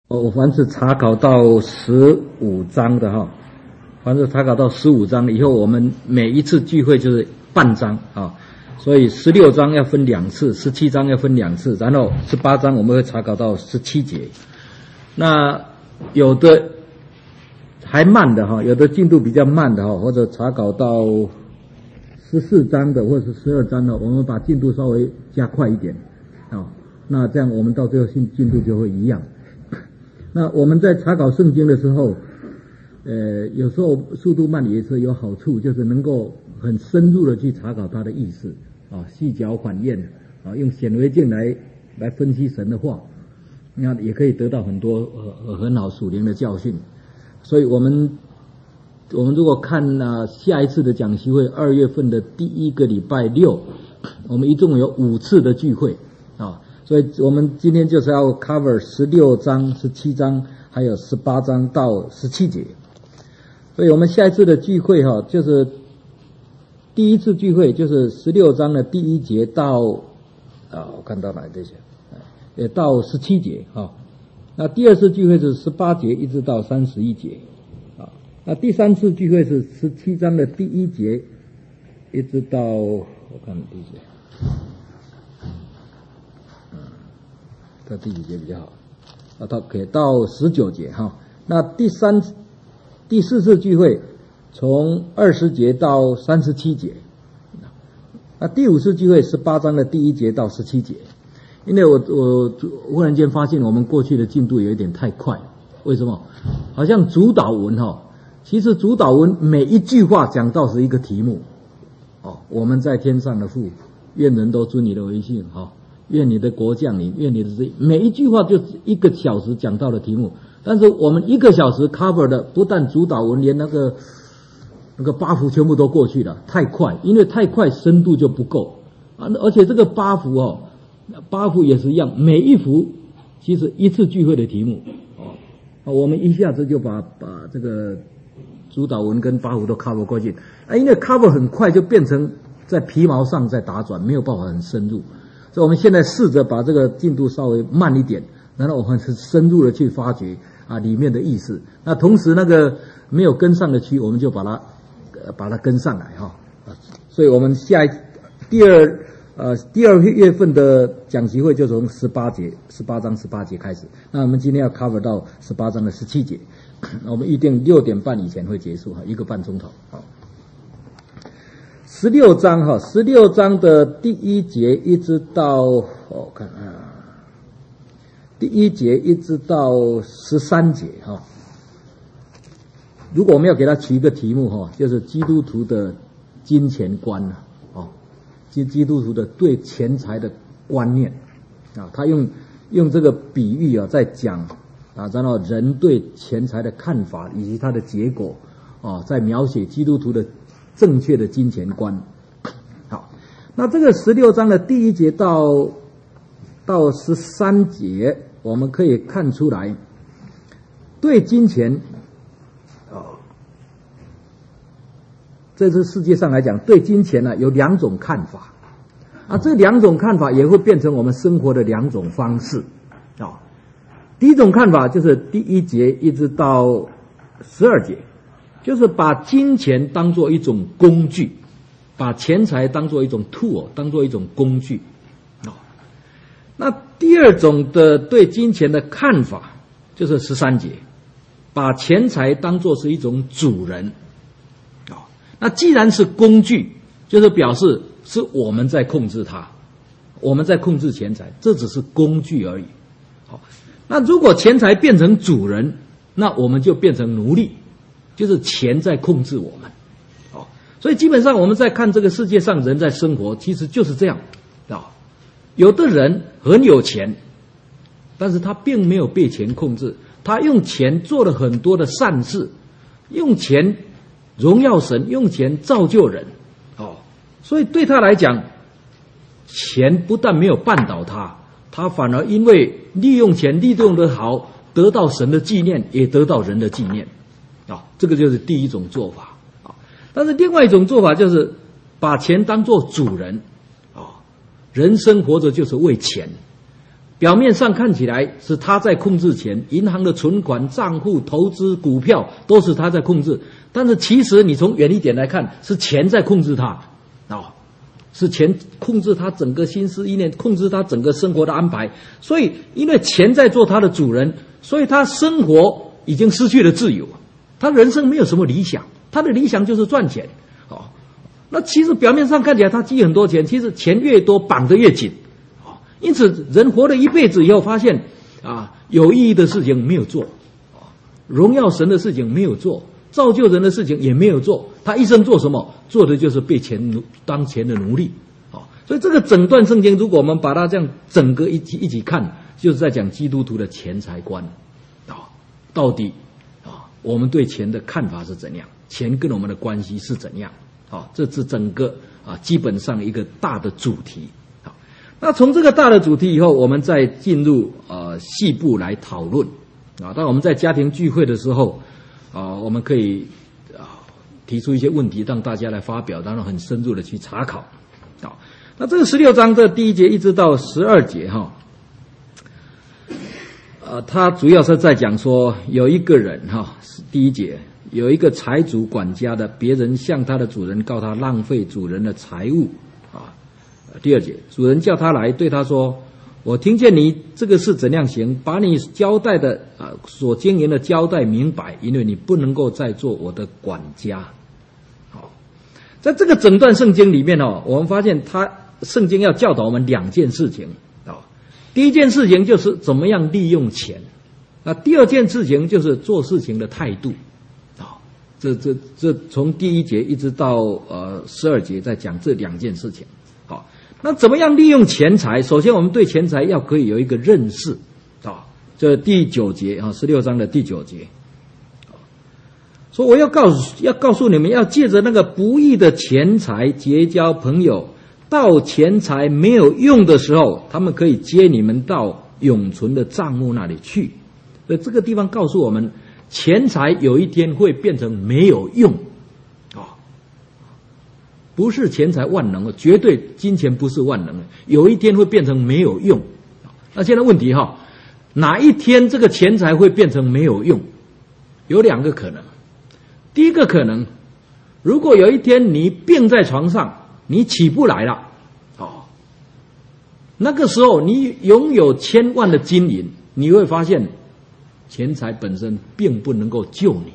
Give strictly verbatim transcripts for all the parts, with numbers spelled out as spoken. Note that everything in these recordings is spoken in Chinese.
我凡是查考到十五章的哈，凡是查考到十五章以后，我们每一次聚会就是半章啊，所以十六章要分两次，十七章要分两次，然后十八章我们会查考到十七节。那有的还慢的哈，有的进度比较慢的哈，或者查考到十四章的或者是十二章的，我们把进度稍微加快一点啊，那这样我们到最后进进度就会一样。那我们在查考圣经的时候，呃，有时候速度慢也是有好处，就是能够很深入的去查考它的意思啊，细嚼缓咽啊，用显微镜来来分析神的话，那也可以得到很多呃很好属灵的教训。所以我们我们如果看啊下一次的讲习会，二月份的第一个礼拜六，我们一共有五次的聚会啊。所以我们今天就是要 cover 十六章、十七章，还有十八章到十七节。所以我们下一次的聚会哈，就是第一次聚会就是十六章的第一节到啊，我看到哪这些，也到十七节哈。那第二次聚会是十八节一直到三十一节啊。那第三次聚会是十七章的第一节一直到我看第几节。到第几节比较好？啊，到可以到十九节哈。那第三、第四次聚会从二十节到三十七节。那第五次聚会十八章的第一节到十七节。因为我我忽然间发现我们过去的进度有一点太快，为什么？好像主导文哈，其实主导文每一句话讲到是一个题目。哦，我们在天上的父，愿人都尊你的为信哈。愿你的国降临，愿你的旨意，每一句话就一个小时讲到的题目，但是我们一个小时 cover 的不但主导文，连那个那个八幅全部都过去了，太快，因为太快深度就不够啊！而且这个八幅哦，八幅也是一样，每一幅其实一次聚会的题目哦，我们一下子就把把这个主导文跟八幅都 cover 过去啊，因为 cover 很快就变成在皮毛上在打转，没有办法很深入。所以我们现在试着把这个进度稍微慢一点，然后我们是深入的去发掘啊里面的意思。那同时那个没有跟上的区，我们就把它、呃、把它跟上来哈。啊，所以我们下一第二呃第二月份的讲习会就从十八节十八章十八节开始。那我们今天要 cover 到十八章的十七节，我们预定六点半以前会结束哈，一个半钟头。好。十六章哈，十六章的第一节一直到我、哦、看啊，第一节一直到十三节哈。如果我们要给他取一个题目哈，就是基督徒的金钱观啊，哦，基基督徒的对钱财的观念啊，他用用这个比喻啊，在讲啊，然后人对钱财的看法以及它的结果啊，在描写基督徒的正确的金钱观。好，那这个十六章的第一节到到十三节，我们可以看出来，对金钱，哦，这是世界上来讲，对金钱呢、啊、有两种看法，啊，这两种看法也会变成我们生活的两种方式。啊、哦，第一种看法就是第一节一直到十二节。就是把金钱当作一种工具，把钱财当作一种 tool， 当作一种工具。哦，那第二种的对金钱的看法就是十三节，把钱财当作是一种主人。哦，那既然是工具，就是表示是我们在控制它，我们在控制钱财，这只是工具而已。好，那如果钱财变成主人，那我们就变成奴隶。就是钱在控制我们，哦，所以基本上我们在看这个世界上人在生活，其实就是这样，啊，有的人很有钱，但是他并没有被钱控制，他用钱做了很多的善事，用钱荣耀神，用钱造就人，哦，所以对他来讲，钱不但没有绊倒他，他反而因为利用钱利用得好，得到神的纪念，也得到人的纪念。啊，这个就是第一种做法啊。但是另外一种做法就是把钱当作主人啊，人生活着就是为钱， 表面上看起来是他在控制钱，银行的存款、账户、投资、股票都是他在控制，但是其实你从远一点来看，是钱在控制他，哦，是钱控制他整个心思意念，控制他整个生活的安排。所以，因为钱在做他的主人，所以他生活已经失去了自由，他人生没有什么理想，他的理想就是赚钱，哦。那其实表面上看起来他积很多钱，其实钱越多绑得越紧。因此，人活了一辈子以后，发现啊，有意义的事情没有做，荣耀神的事情没有做，造就人的事情也没有做。他一生做什么？做的就是被钱奴当钱的奴隶。啊，所以这个整段圣经，如果我们把它这样整个一起一起看，就是在讲基督徒的钱财观。啊，到底啊，我们对钱的看法是怎样？钱跟我们的关系是怎样？啊，这是整个啊基本上一个大的主题。那从这个大的主题以后，我们再进入呃细部来讨论啊。当我们在家庭聚会的时候啊，我们可以啊提出一些问题，让大家来发表，然后很深入的去查考啊。那这个十六章的第一节一直到十二节哈，呃，它主要是在讲说有一个人哈，第一节有一个财主管家的，别人向他的主人告他浪费主人的财物。第二节，主人叫他来，对他说：“我听见你这个事怎样行，把你交代的啊所经营的交代明白，因为你不能够再做我的管家。”好，在这个整段圣经里面哦，我们发现他圣经要教导我们两件事情啊。第一件事情就是怎么样利用钱，那第二件事情就是做事情的态度啊。这这这从第一节一直到呃十二节，在讲这两件事情。好。那怎么样利用钱财？首先，我们对钱财要可以有一个认识啊。这第九节啊，十六章的第九节，说我要告诉要告诉你们，要借着那个不义的钱财结交朋友，到钱财没有用的时候，他们可以接你们到永存的账目那里去。所以这个地方告诉我们，钱财有一天会变成没有用。不是钱财万能，绝对金钱不是万能的，有一天会变成没有用。那现在问题哈，哪一天这个钱财会变成没有用？有两个可能。第一个可能，如果有一天你病在床上，你起不来了，哦，那个时候你拥有千万的金银，你会发现钱财本身并不能够救你。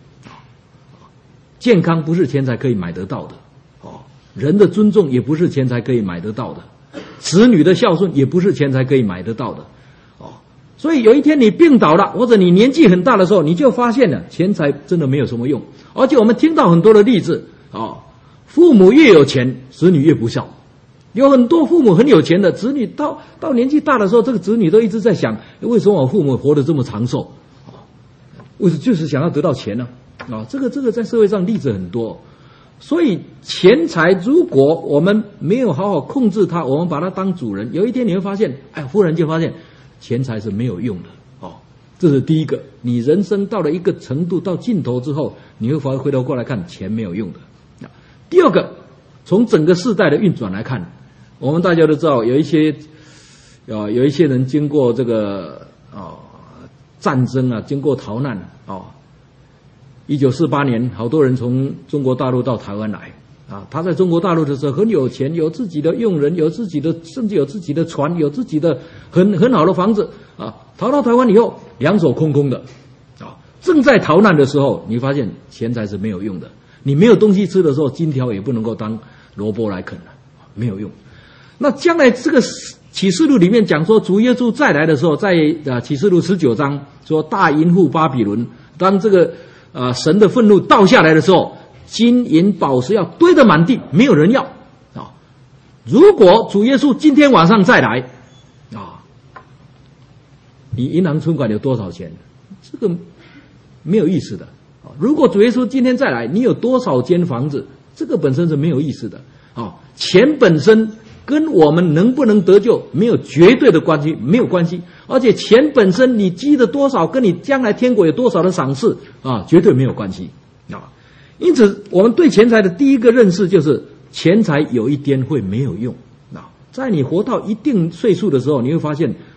健康不是钱财可以买得到的。人的尊重也不是钱财可以买得到的，子女的孝顺也不是钱财可以买得到的，哦，所以有一天你病倒了，或者你年纪很大的时候，你就发现了钱财真的没有什么用。而且我们听到很多的例子啊、哦，父母越有钱，子女越不孝。有很多父母很有钱的子女到到年纪大的时候，这个子女都一直在想，为什么我父母活得这么长寿？哦，为什么就是想要得到钱呢？啊、哦，这个这个在社会上例子很多。所以钱财如果我们没有好好控制它，我们把它当主人，有一天你会发现，哎，忽然就发现钱财是没有用的。哦，这是第一个。你人生到了一个程度，到尽头之后，你会回回头过来看，钱没有用的。第二个，从整个世代的运转来看，我们大家都知道，有一些啊，有一些人经过这个啊战争啊，经过逃难啊。一九四八年，好多人从中国大陆到台湾来啊。他在中国大陆的时候很有钱，有自己的佣人，有自己的，甚至有自己的船，有自己的很很好的房子啊。逃到台湾以后，两手空空的啊。正在逃难的时候，你发现钱财是没有用的。你没有东西吃的时候，金条也不能够当萝卜来啃了，没有用。那将来这个启示录里面讲说，主耶稣再来的时候，在啊启示录十九章说，大淫妇巴比伦，当这个啊、呃，神的愤怒倒下来的时候，金银宝石要堆得满地，没有人要啊。如果主耶稣今天晚上再来啊，你银行存款有多少钱？这个没有意思的啊。如果主耶稣今天再来，你有多少间房子？这个本身是没有意思的啊。钱本身跟我们能不能得救没有绝对的关系，没有关系。而且钱本身你积的多少，跟你将来天国有多少的赏赐啊，绝对没有关系啊。因此，我们对钱财的第一个认识就是，钱财有一天会没有用啊。在你活到一定岁数的时候，你会发现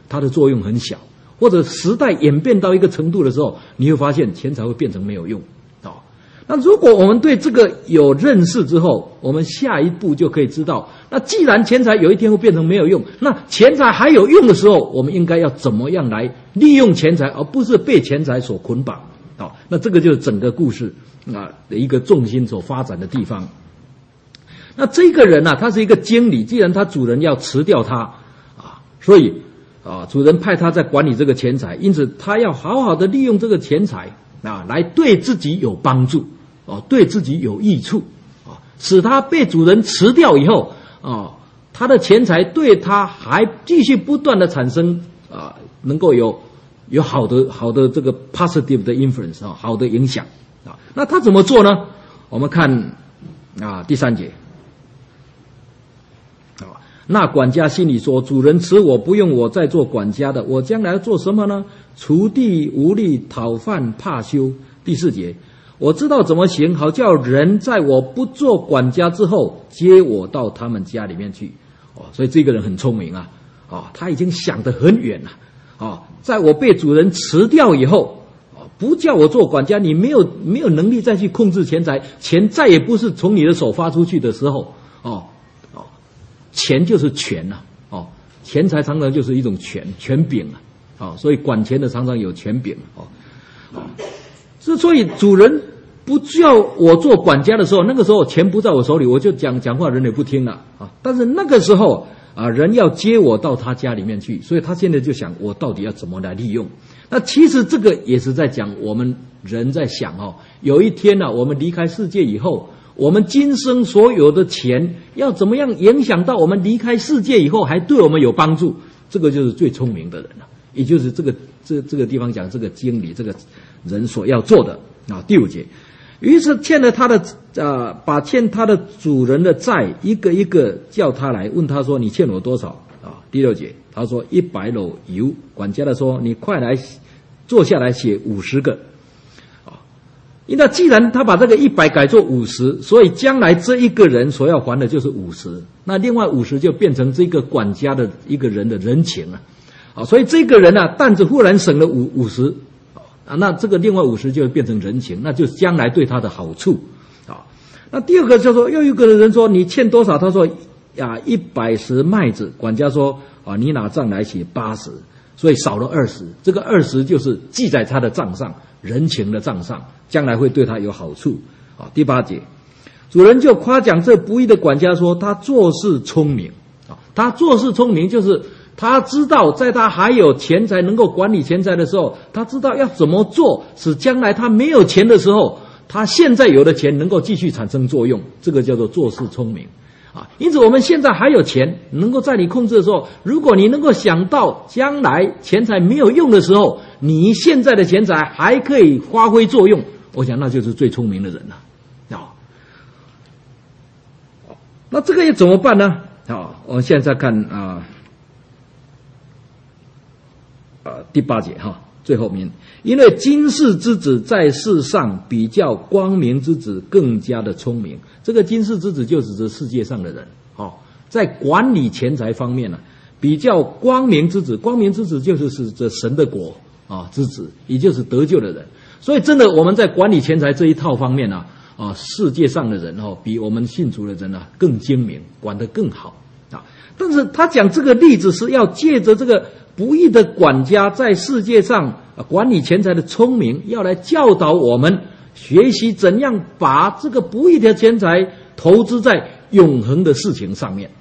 它的作用很小，或者时代演变到一个程度的时候，你会发现钱财会变成没有用。那如果我们对这个有认识之后，我们下一步就可以知道，那既然钱财有一天会变成没有用，那钱财还有用的时候，我们应该要怎么样来利用钱财，而不是被钱财所捆绑。好，那这个就是整个故事啊的一个重心所发展的地方。那这个人啊，他是一个经理，既然他主人要辞掉他啊，所以啊，主人派他在管理这个钱财，因此他要好好的利用这个钱财啊，来对自己有帮助。哦，对自己有益处，啊，使他被主人辞掉以后，啊，他的钱财对他还继续不断的产生啊，能够有有好的好的这个 positive 的 influence 啊，好的影响啊。那他怎么做呢？我们看啊第三节，啊，那管家心里说：主人辞我，不用我再做管家的，我将来要做什么呢？锄地无力，讨饭怕羞。第四节。我知道怎么行，好叫人在我不做管家之后接我到他们家里面去。哦，所以这个人很聪明啊，哦，他已经想得很远了。哦，在我被主人辞掉以后，哦，不叫我做管家，你没有没有能力再去控制钱财，钱再也不是从你的手发出去的时候，哦哦，钱就是权呐，啊，哦，钱财常常就是一种权权柄啊，哦，所以管钱的常常有权柄，哦哦。之所以主人不叫我做管家的时候，那个时候钱不在我手里，我就讲讲话人也不听了啊。但是那个时候啊，人要接我到他家里面去，所以他现在就想我到底要怎么来利用。那其实这个也是在讲我们人在想哦，有一天呢，啊，我们离开世界以后，我们今生所有的钱要怎么样影响到我们离开世界以后还对我们有帮助，这个就是最聪明的人了，也就是这个这这个地方讲这个经理这个人所要做的啊。第五节，于是欠了他的呃，把欠他的主人的债一个一个叫他来，问他说：“你欠我多少？”啊，第六节，他说一百篓油。管家的说：“你快来坐下来写五十个。”啊，因为既然他把这个一百改做五十，所以将来这一个人所要还的就是五十，那另外五十就变成这个管家的一个人的人情了。啊，所以这个人啊，担子忽然省了五五十。啊，那这个另外五十就变成人情，那就将来对他的好处啊。那第二个叫做，又有一个人说你欠多少？他说呀，一百石麦子。管家说啊，你拿账来写八十，所以少了二十。这个二十就是记在他的账上，人情的账上，将来会对他有好处啊。第八节，主人就夸奖这不义的管家说，他做事聪明啊，他做事聪明就是。他知道在他还有钱财能够管理钱财的时候，他知道要怎么做使将来他没有钱的时候，他现在有的钱能够继续产生作用，这个叫做做事聪明啊。因此我们现在还有钱能够在你控制的时候，如果你能够想到将来钱财没有用的时候，你现在的钱财还可以发挥作用，我想那就是最聪明的人了啊。那这个又怎么办呢？好，我们现在看啊。呃，第八节哈，最后面，因为今世之子在世上比较光明之子更加的聪明。这个今世之子就指着世界上的人，哦，在管理钱财方面呢，比较光明之子，光明之子就是指着神的国啊之子，也就是得救的人。所以真的我们在管理钱财这一套方面呢，啊，世界上的人哦，比我们信主的人呢更精明，管得更好啊。但是他讲这个例子是要借着这个。不义的管家在世界上管理钱财的聪明，要来教导我们学习怎样把这个不义的钱财投资在永恒的事情上面。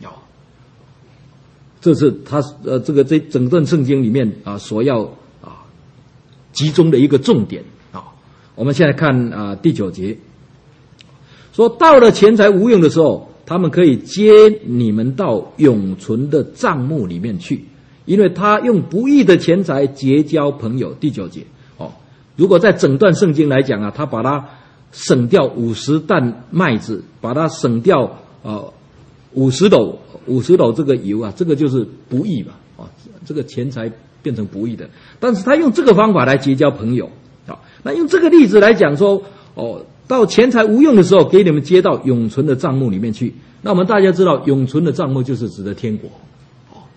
这是他呃这个这整段圣经里面啊所要啊集中的一个重点啊。我们现在看啊第九节，说到了钱财无用的时候，他们可以接你们到永存的账目里面去。因为他用不义的钱财结交朋友。第九节哦，如果在整段圣经来讲啊，他把它省掉五十担麦子，把它省掉呃五十斗五十斗这个油啊，这个就是不义嘛啊，这个钱财变成不义的。但是他用这个方法来结交朋友啊，那用这个例子来讲说哦，到钱财无用的时候，给你们接到永存的账目里面去。那我们大家知道，永存的账目就是指的天国。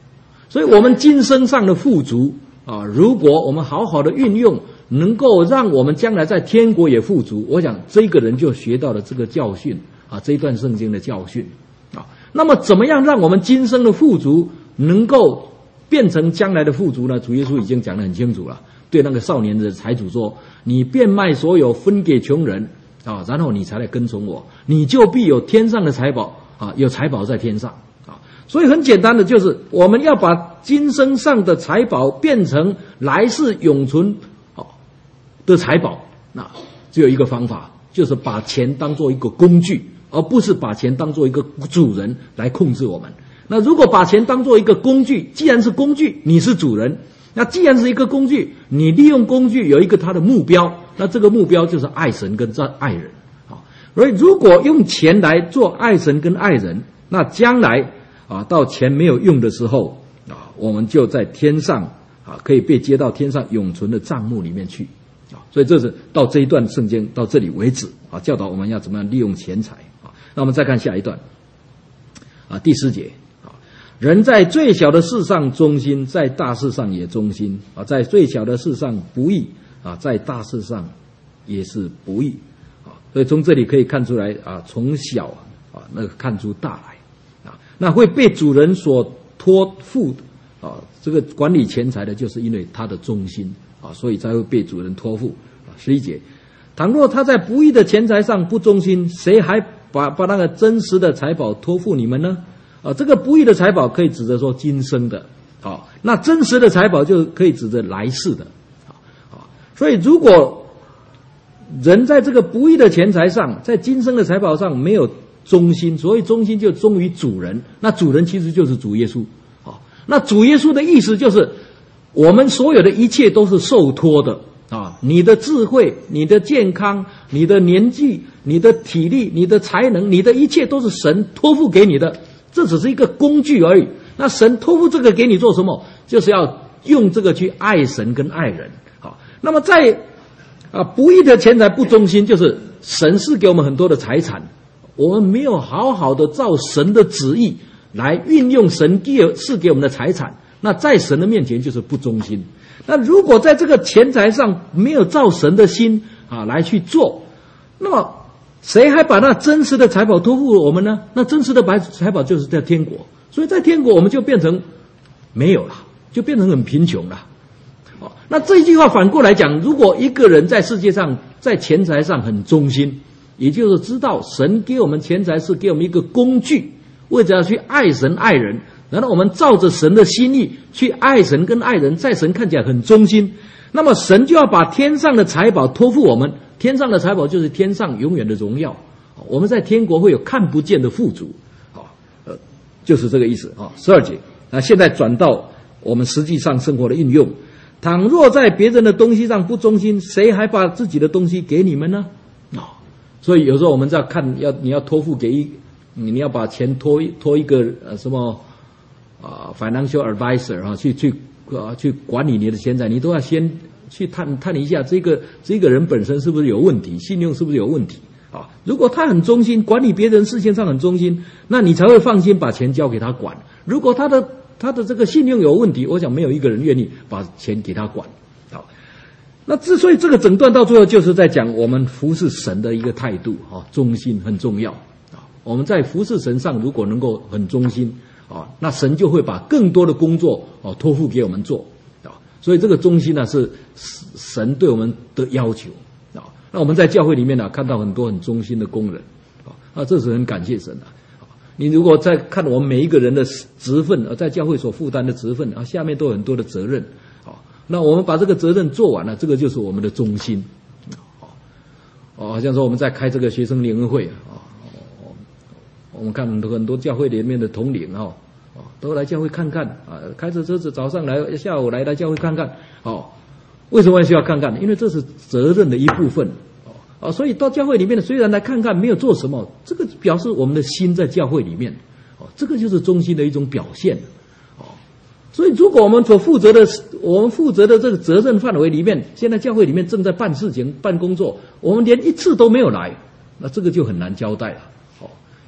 所以我们今生上的富足啊，如果我们好好的运用，能够让我们将来在天国也富足，我想这个人就学到了这个教训啊，这一段圣经的教训啊。那么怎么样让我们今生的富足能够变成将来的富足呢？主耶稣已经讲得很清楚了，对那个少年的财主说：你变卖所有分给穷人啊，然后你才来跟从我，你就必有天上的财宝啊，有财宝在天上啊。所以很简单的就是，我们要把今生上的财宝变成来世永存的财宝，那只有一个方法，就是把钱当做一个工具，而不是把钱当做一个主人来控制我们。那如果把钱当做一个工具，既然是工具，你是主人，那既然是一个工具，你利用工具有一个它的目标，那这个目标就是爱神跟爱人。好，所以如果用钱来做爱神跟爱人，那将来啊，到钱没有用的时候啊，我们就在天上啊，可以被接到天上永存的账目里面去啊。所以这是到这一段圣经到这里为止啊，教导我们要怎么样利用钱财啊。那我们再看下一段啊，第十节。人在最小的事上忠心，在大事上也忠心啊；在最小的事上不义啊，在大事上也是不义啊。所以从这里可以看出来啊，从小啊那个看出大来啊。那会被主人所托付啊，这个管理钱财的，就是因为他的忠心啊，所以才会被主人托付啊。十一节，倘若他在不义的钱财上不忠心，谁还把把那个真实的财宝托付你们呢？啊，这个不义的财宝可以指着说今生的，好，那真实的财宝就可以指着来世的，好，所以如果人在这个不义的钱财上，在今生的财宝上没有忠心，所以忠心就忠于主人，那主人其实就是主耶稣，好，那主耶稣的意思就是我们所有的一切都是受托的啊，你的智慧、你的健康、你的年纪、你的体力、你的才能，你的一切都是神托付给你的。这只是一个工具而已。那神托付这个给你做什么？就是要用这个去爱神跟爱人。好，那么在啊不义的钱财不忠心，就是神是给我们很多的财产，我们没有好好的照神的旨意来运用神赐给我们的财产，那在神的面前就是不忠心。那如果在这个钱财上没有照神的心啊来去做，那么谁还把那真实的财宝托付我们呢？那真实的财宝就是在天国，所以在天国我们就变成没有了，就变成很贫穷了。哦，那这一句话反过来讲，如果一个人在世界上在钱财上很忠心，也就是知道神给我们钱财是给我们一个工具，为着要去爱神爱人，然后我们照着神的心意去爱神跟爱人，在神看起来很忠心，那么神就要把天上的财宝托付我们。天上的财宝就是天上永远的荣耀，我们在天国会有看不见的富足，呃，就是这个意思啊。十二节，那现在转到我们实际上生活的应用。倘若在别人的东西上不忠心，谁还把自己的东西给你们呢？啊，所以有时候我们在看，要你要托付给一，你要把钱托托一个呃什么啊、呃、financial advisor 啊，去去啊去管理你的钱财，你都要先去探探一下这个这个人本身是不是有问题，信用是不是有问题啊？如果他很忠心，管理别人事情上很忠心，那你才会放心把钱交给他管。如果他的他的这个信用有问题，我想没有一个人愿意把钱给他管。好，那之所以这个整段到最后就是在讲我们服侍神的一个态度啊，忠心很重要啊。我们在服侍神上如果能够很忠心啊，那神就会把更多的工作啊托付给我们做。所以这个忠心呢是神对我们的要求啊。那我们在教会里面呢看到很多很忠心的工人啊，啊这是很感谢神的。你如果在看我们每一个人的职分，在教会所负担的职分啊，下面都有很多的责任啊。那我们把这个责任做完了，这个就是我们的忠心啊。哦，好像说我们在开这个学生联合会啊，我们看很多很多教会里面的统领啊。哦，都来教会看看啊！开着车子早上来，下午来来教会看看。哦，为什么需要看看？因为这是责任的一部分。哦，啊，所以到教会里面的虽然来看看，没有做什么，这个表示我们的心在教会里面。哦，这个就是忠心的一种表现。哦，所以如果我们所负责的，我们负责的这个责任范围里面，现在教会里面正在办事情、办工作，我们连一次都没有来，那这个就很难交代了。哦，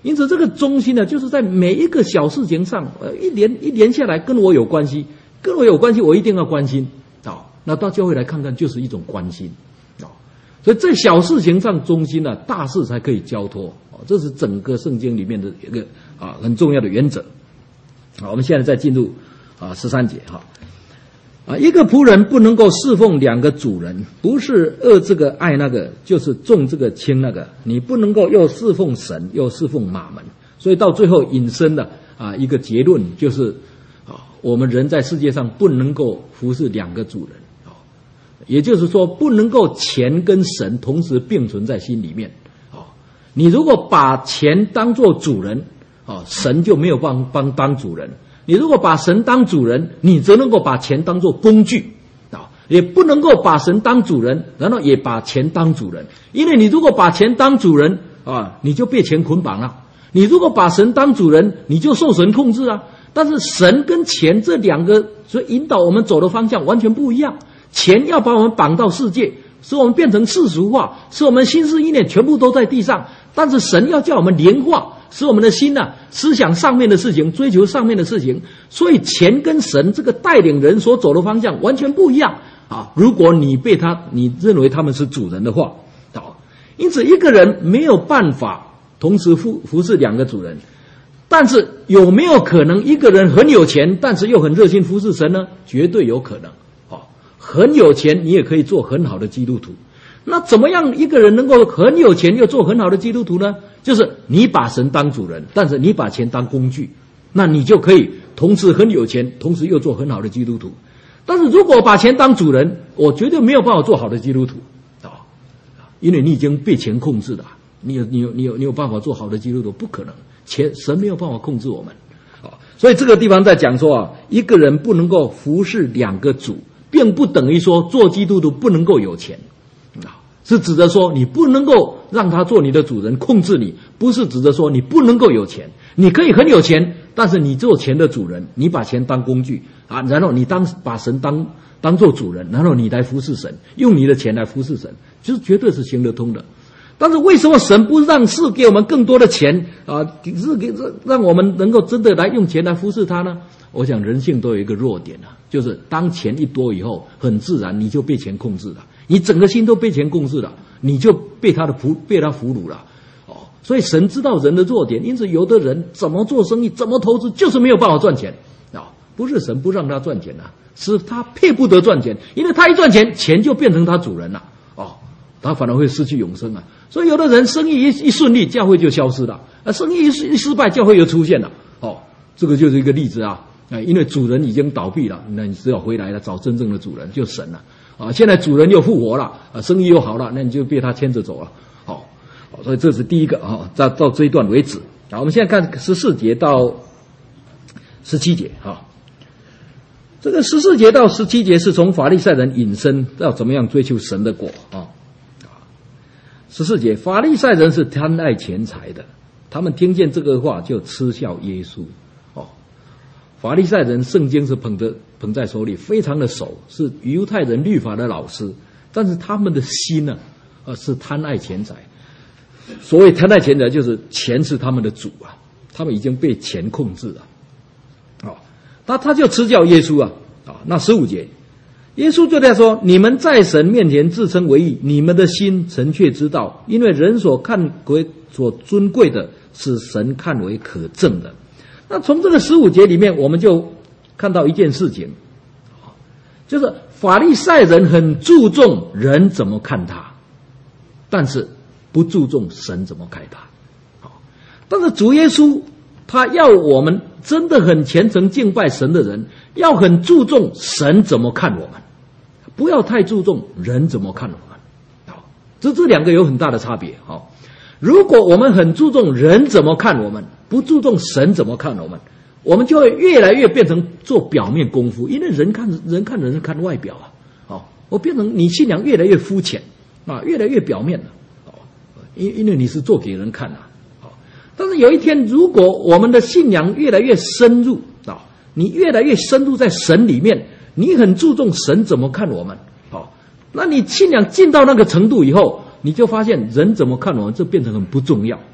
因此，这个忠心呢，就是在每一个小事情上，呃，一连一连下来跟我有关系，跟我有关系，我一定要关心。好，那到教会来看看，就是一种关心。好，所以在小事情上忠心呢，大事才可以交托。这是整个圣经里面的一个啊很重要的原则。好，我们现在再进入啊十三节哈。啊，一个仆人不能够侍奉两个主人，不是恶这个爱那个，就是重这个轻那个。你不能够又侍奉神，又侍奉马门。所以到最后引申的啊一个结论就是，啊，我们人在世界上不能够服侍两个主人。啊，也就是说，不能够钱跟神同时并存在心里面。啊，你如果把钱当作主人，啊，神就没有帮帮当主人。你如果把神当主人，你则能够把钱当作工具啊，也不能够把神当主人，然后也把钱当主人。因为你如果把钱当主人啊，你就被钱捆绑了；你如果把神当主人，你就受神控制啊。但是神跟钱这两个，所以引导我们走的方向完全不一样。钱要把我们绑到世界，使我们变成世俗化，使我们心思意念全部都在地上。但是神要叫我们灵化，使我们的心啊，思想上面的事情，追求上面的事情。所以钱跟神这个带领人所走的方向完全不一样啊！如果你被他，你认为他们是主人的话，好，因此一个人没有办法同时服服侍两个主人。但是有没有可能一个人很有钱，但是又很热心服侍神呢？绝对有可能。哦，很有钱，你也可以做很好的基督徒。那怎么样一个人能够很有钱又做很好的基督徒呢？就是你把神当主人，但是你把钱当工具，那你就可以同时很有钱，同时又做很好的基督徒。但是如果把钱当主人，我绝对没有办法做好的基督徒啊，因为你已经被钱控制了，你有你有你有你有办法做好的基督徒？不可能，钱神没有办法控制我们啊。所以这个地方在讲说啊，一个人不能够服侍两个主，并不等于说做基督徒不能够有钱。是指着说你不能够让他做你的主人，控制你，不是指着说你不能够有钱。你可以很有钱，但是你做钱的主人，你把钱当工具啊，然后你当把神当当做主人，然后你来服侍神，用你的钱来服侍神，就是绝对是行得通的。但是为什么神不让赐给我们更多的钱啊？是给让我们能够真的来用钱来服侍他呢？我想人性都有一个弱点啊，就是当钱一多以后，很自然你就被钱控制了。你整个心都被钱控制了，你就被他的俘被他俘虏了，哦，所以神知道人的弱点，因此有的人怎么做生意，怎么投资，就是没有办法赚钱啊、哦！不是神不让他赚钱啊，是他配不得赚钱，因为他一赚钱，钱就变成他主人了，哦，他反而会失去永生啊！所以有的人生意一一顺利，教会就消失了；啊，生意一一失败，教会又出现了，哦，这个就是一个例子啊！啊，因为主人已经倒闭了，那你只要回来了，找真正的主人，就神了。啊，现在主人又复活了，啊，生意又好了，那你就被他牵着走了，好、哦，所以这是第一个啊，到到这一段为止。啊，我们现在看十四节到十七节啊，这个十四节到十七节是从法利赛人引申要怎么样追求神的果啊。十四节，法利赛人是贪爱钱财的，他们听见这个话就嗤笑耶稣。哦，法利赛人圣经是捧着。捧在手里，非常的熟，是犹太人律法的老师，但是他们的心呢，呃，是贪爱钱财。所谓贪爱钱财，就是钱是他们的主啊，他们已经被钱控制了。哦，他他就嗤笑耶稣啊，啊、哦，那十五节，耶稣就在说：你们在神面前自称为义，你们的心诚确知道，因为人所看为所尊贵的，是神看为可憎的。那从这个十五节里面，我们就看到一件事情，就是法利赛人很注重人怎么看他，但是不注重神怎么看他。但是主耶稣他要我们真的很虔诚敬拜神的人，要很注重神怎么看我们，不要太注重人怎么看我们。这这两个有很大的差别。如果我们很注重人怎么看我们，不注重神怎么看我们，我们就会越来越变成做表面功夫，因为人看人看人是看外表啊，哦，我变成你信仰越来越肤浅啊，越来越表面了，哦，因因为你是做给人看啊，哦，但是有一天，如果我们的信仰越来越深入啊，你越来越深入在神里面，你很注重神怎么看我们，哦，那你信仰进到那个程度以后，你就发现人怎么看我们，这变成很不重要。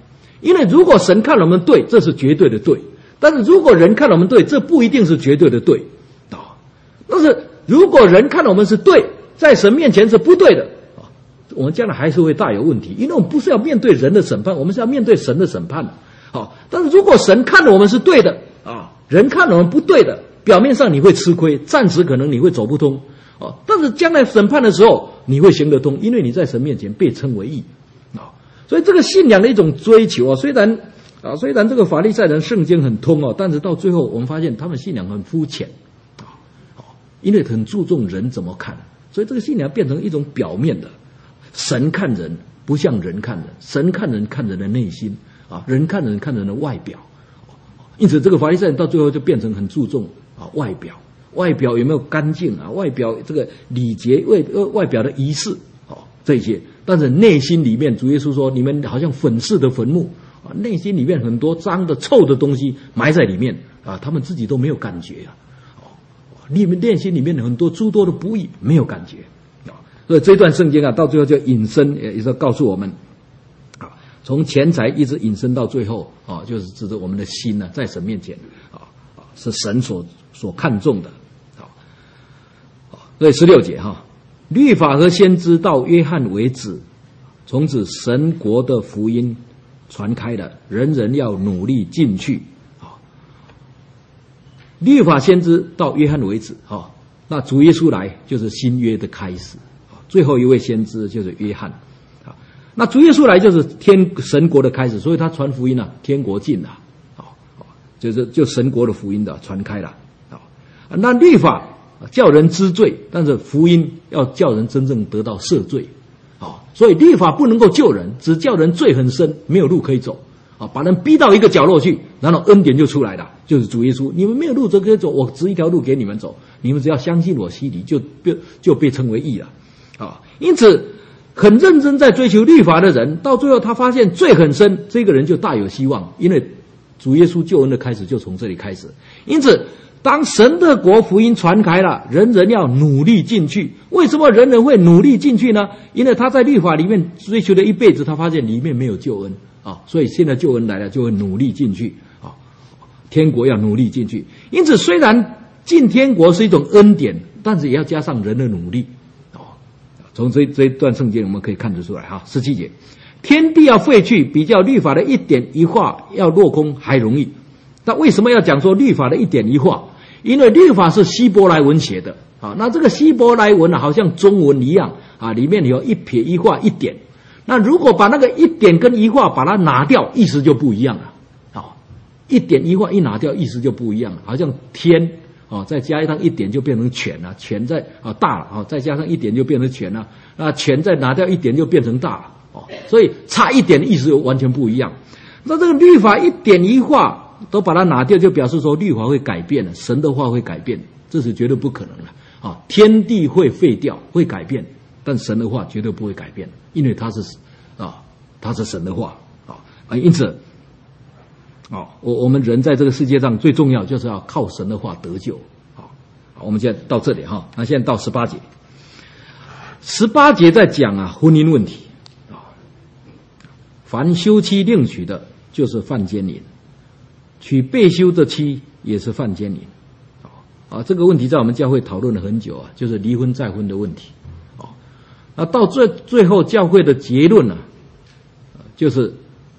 因为如果神看我们对，这是绝对的对；但是如果人看我们对，这不一定是绝对的对啊。但是如果人看我们是对，在神面前是不对的啊，我们将来还是会大有问题，因为我们不是要面对人的审判，我们是要面对神的审判的。好，但是如果神看我们是对的啊，人看我们不对的，表面上你会吃亏，暂时可能你会走不通啊，但是将来审判的时候你会行得通，因为你在神面前被称为义啊。所以这个信仰的一种追求啊，虽然啊虽然这个法利赛人圣经很通哦，但是到最后我们发现他们信仰很肤浅啊，因为很注重人怎么看，所以这个信仰变成一种表面的。神看人不像人看人，神看人看人的内心啊，人看人看人的外表。因此这个法利赛人到最后就变成很注重啊外表，外表有没有干净啊，外表这个礼节，外外表的仪式哦这些，但是内心里面主耶稣说你们好像粉饰的坟墓啊，内心里面很多脏的臭的东西埋在里面啊，他们自己都没有感觉啊，哦，你们内心里面很多诸多的不义没有感觉啊，所以这段圣经啊到最后就引申，也是告诉我们。从钱财一直引申到最后啊，就是指着我们的心呢、啊，在神面前啊啊是神所所看重的啊。所以十六节哈，律法和先知到约翰为止，从此神国的福音传开了，人人要努力进去啊。律法先知到约翰为止啊，那主耶稣来就是新约的开始啊，最后一位先知就是约翰。那主耶稣来就是天神国的开始，所以他传福音啊，天国近了，啊，就是就神国的福音的传开了，啊，那律法叫人知罪，但是福音要叫人真正得到赦罪，啊，所以律法不能够救人，只叫人罪很深，没有路可以走，啊，把人逼到一个角落去，然后恩典就出来了，就是主耶稣，你们没有路可以走，我指一条路给你们走，你们只要相信我洗礼，就就就被称为义了，啊，因此。很认真在追求律法的人，到最后他发现罪很深，这个人就大有希望，因为主耶稣救恩的开始就从这里开始。因此，当神的国福音传开了，人人要努力进去。为什么人人会努力进去呢？因为他在律法里面追求了一辈子，他发现里面没有救恩啊，所以现在救恩来了，就会努力进去啊。天国要努力进去。因此，虽然进天国是一种恩典，但是也要加上人的努力。从这这一段圣经我们可以看得出来哈，十七节，天地要废去，比较律法的一点一画要落空还容易。那为什么要讲说律法的一点一画？因为律法是希伯来文写的啊，那这个希伯来文呢，好像中文一样啊，里面有一撇一画一点。那如果把那个一点跟一画把它拿掉，意思就不一样了啊，一点一画一拿掉，意思就不一样了，好像天。哦，再加上一点就变成全了，全再啊大了啊，再加上一点就变成全了，那全再拿掉一点就变成大了哦，所以差一点的意思又完全不一样。那这个律法一点一画都把它拿掉，就表示说律法会改变了，神的话会改变，这是绝对不可能的啊！天地会废掉，会改变，但神的话绝对不会改变，因为它是啊，它是神的话啊啊，因此。哦，我我们人在这个世界上最重要就是要靠神的话得救。好，好，我们现在到这里哈，那现在到十八节，十八节在讲啊婚姻问题啊，凡休妻另娶的，就是犯奸淫；娶被休的妻也是犯奸淫。啊，这个问题在我们教会讨论了很久啊，就是离婚再婚的问题。啊，那到最最后教会的结论呢、啊，就是。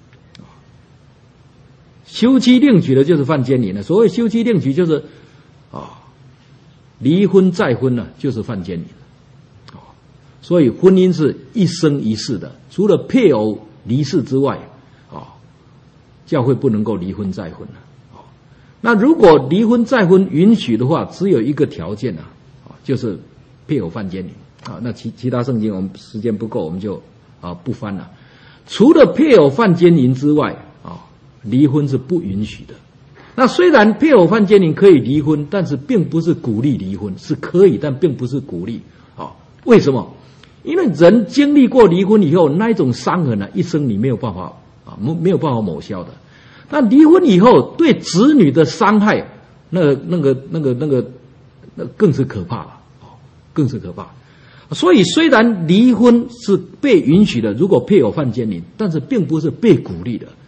休妻另娶的就是犯奸淫了。所谓休妻另娶，就是啊，离婚再婚呢，就是犯奸淫。啊，所以婚姻是一生一世的，除了配偶离世之外，啊，教会不能够离婚再婚了。啊，那如果离婚再婚允许的话，只有一个条件啊，啊，就是配偶犯奸淫。啊，那其其他圣经我们时间不够，我们就啊不翻了。除了配偶犯奸淫之外，啊。离婚是不允许的。那虽然配偶犯奸淫可以离婚，但是并不是鼓励离婚，是可以，但并不是鼓励。啊，为什么？因为人经历过离婚以后，那一种伤痕呢，一生你没有办法啊，没没有办法抹消的。那离婚以后对子女的伤害，那个那个那个那个那更是可怕了，啊，更是可怕。所以虽然离婚是被允许的，如果配偶犯奸淫，但是并不是被鼓励的。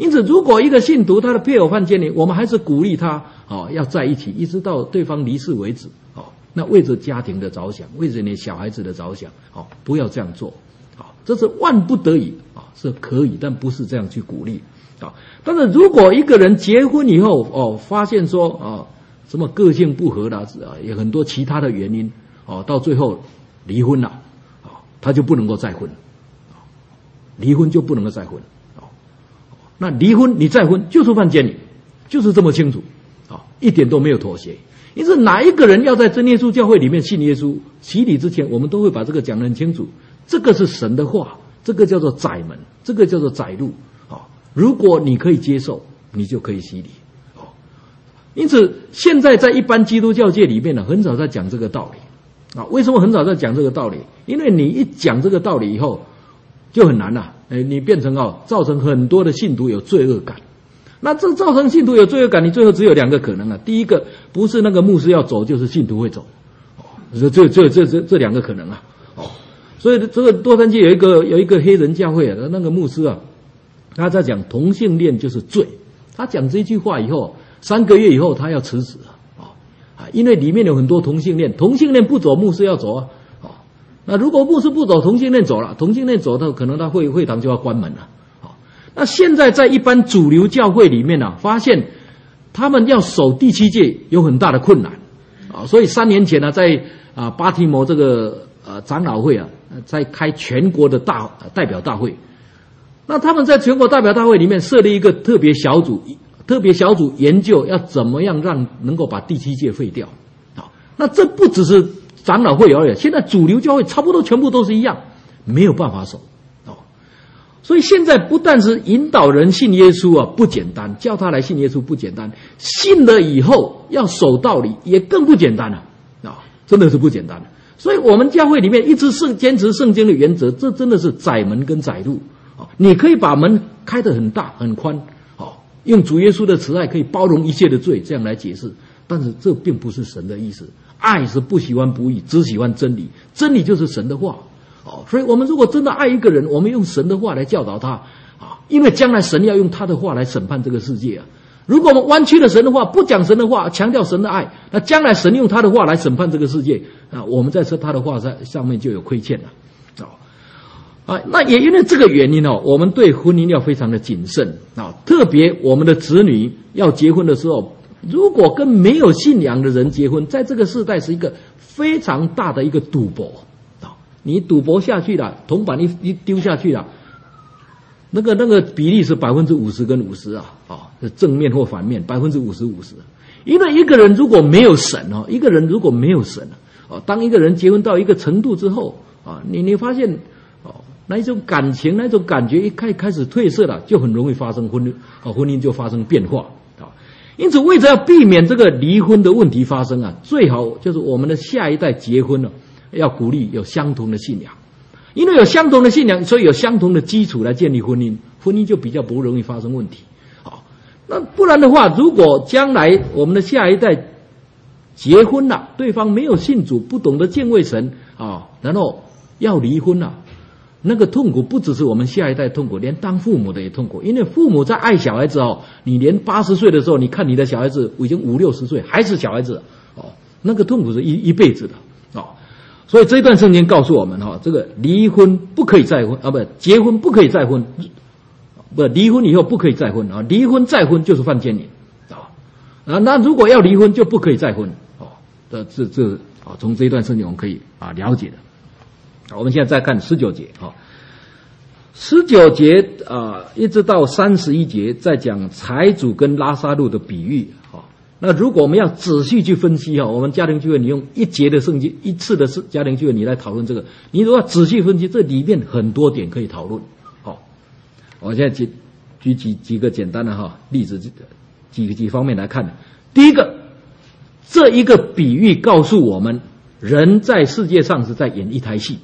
因此，如果一个信徒他的配偶犯奸淫，我们还是鼓励他哦要在一起，一直到对方离世为止哦。那为着家庭的着想，为着你小孩子的着想，哦，不要这样做，哦，这是万不得已啊，是可以，但不是这样去鼓励啊。但是如果一个人结婚以后哦，发现说哦什么个性不合啦，啊，有很多其他的原因哦，到最后离婚了啊，他就不能够再婚，离婚就不能够再婚。那离婚你再婚就是犯奸淫，就是这么清楚啊，一点都没有妥协。因此哪一个人要在真耶稣教会里面信耶稣洗礼之前，我们都会把这个讲得很清楚，这个是神的话，这个叫做窄门，这个叫做窄路啊。如果你可以接受，你就可以洗礼啊。因此现在在一般基督教界里面呢，很少在讲这个道理啊。为什么很少在讲这个道理？因为你一讲这个道理以后就很难了，哎，你变成哦，造成很多的信徒有罪恶感。那这造成信徒有罪恶感，你最后只有两个可能啊。第一个不是那个牧师要走，就是信徒会走，哦，这这这这这这两个可能啊，哦，所以这个洛杉矶有一个有一个黑人教会啊，那个牧师啊，他在讲同性恋就是罪，他讲这句话以后，三个月以后他要辞职啊，哦啊，因为里面有很多同性恋，同性恋不走，牧师要走啊。那如果牧师不走，同性恋走了，同性恋走到可能他会会堂就要关门了。好，那现在在一般主流教会里面呢、啊，发现他们要守第七诫有很大的困难啊，所以三年前呢、啊，在啊巴提摩这个呃长老会啊，在开全国的大代表大会，那他们在全国代表大会里面设立一个特别小组，特别小组研究要怎么样让能够把第七诫废掉。好，那这不只是长老会而已，现在主流教会差不多全部都是一样，没有办法守哦。所以现在不但是引导人信耶稣啊不简单，叫他来信耶稣不简单，信了以后要守道理也更不简单了啊，真的是不简单了。所以我们教会里面一直是坚持圣经的原则，这真的是窄门跟窄路啊。你可以把门开得很大很宽，哦，用主耶稣的慈爱可以包容一切的罪，这样来解释，但是这并不是神的意思。爱是不喜欢不义，只喜欢真理，真理就是神的话哦。所以我们如果真的爱一个人，我们用神的话来教导他啊，因为将来神要用他的话来审判这个世界啊。如果我们弯曲了神的话，不讲神的话，强调神的爱，那将来神用他的话来审判这个世界啊，我们在说他的话上上面就有亏欠了啊。啊，那也因为这个原因哦，我们对婚姻要非常的谨慎啊，特别我们的子女要结婚的时候，如果跟没有信仰的人结婚，在这个世代是一个非常大的一个赌博啊！你赌博下去了，铜板一一丢下去了，那个那个比例是百分之五十跟五十啊，啊，正面或反面百分之五十五十。因为一个人如果没有神哦，一个人如果没有神哦，当一个人结婚到一个程度之后啊，你你发现哦，那一种感情那种感觉一开开始褪色了，就很容易发生婚啊，婚姻就发生变化。因此，为着要避免这个离婚的问题发生啊，最好就是我们的下一代结婚了，要鼓励有相同的信仰，因为有相同的信仰，所以有相同的基础来建立婚姻，婚姻就比较不容易发生问题。好，那不然的话，如果将来我们的下一代结婚了，对方没有信主，不懂得敬畏神啊，然后要离婚了。那个痛苦不只是我们下一代痛苦，连当父母的也痛苦。因为父母在爱小孩子哦，你连八十岁的时候，你看你的小孩子已经五六十岁，还是小孩子哦，那个痛苦是一一辈子的哦。所以这一段圣经告诉我们哈、哦，这个离婚不可以再婚啊，不，结婚不可以再婚，不，离婚以后不可以再婚啊，离婚再婚就是犯奸淫啊啊，那如果要离婚就不可以再婚哦。这这这啊，从这一段圣经我们可以啊了解的。我们现在再看十九节啊，十九节啊一直到三十一节，在讲财主跟拉撒路的比喻啊。那如果我们要仔细去分析哈，我们家庭聚会你用一节的圣经一次的家庭聚会你来讨论这个，你如果要仔细分析，这里面很多点可以讨论。好，我现在举举几几个简单的哈例子，几个几方面来看。第一个，这一个比喻告诉我们，人在世界上是在演一台戏。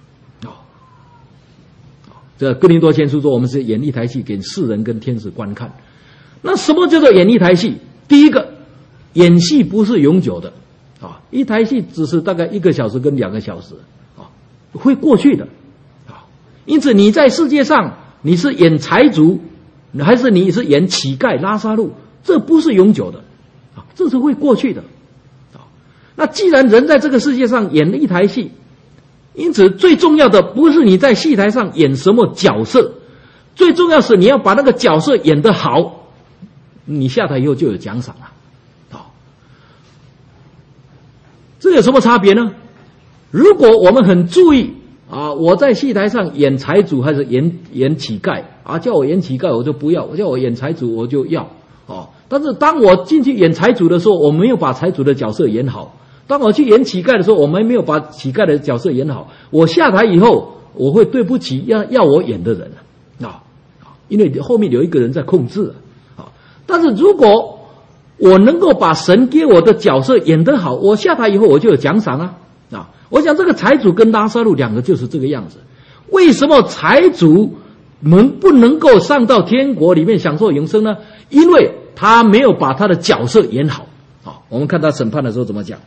这哥林多前书说，我们是演一台戏给世人跟天使观看。那什么叫做演一台戏？第一个，演戏不是永久的啊，一台戏只是大概一个小时跟两个小时啊，会过去的啊。因此你在世界上你是演财主还是你是演乞丐拉撒路，这不是永久的啊，这是会过去的啊。那既然人在这个世界上演了一台戏，因此最重要的不是你在戏台上演什么角色，最重要是你要把那个角色演得好，你下台以后就有奖赏了啊。这有什么差别呢？如果我们很注意啊，我在戏台上演财主还是演演乞丐啊？叫我演乞丐我就不要，叫我演财主我就要哦。但是当我进去演财主的时候，我没有把财主的角色演好；当我去演乞丐的时候，我们没有把乞丐的角色演好。我下台以后，我会对不起要要我演的人啊，因为后面有一个人在控制啊。但是如果我能够把神给我的角色演得好，我下台以后我就有奖赏啊啊！我想这个财主跟拉撒路两个就是这个样子。为什么财主能不能够上到天国里面享受永生呢？因为他没有把他的角色演好。好，我们看他审判的时候怎么讲。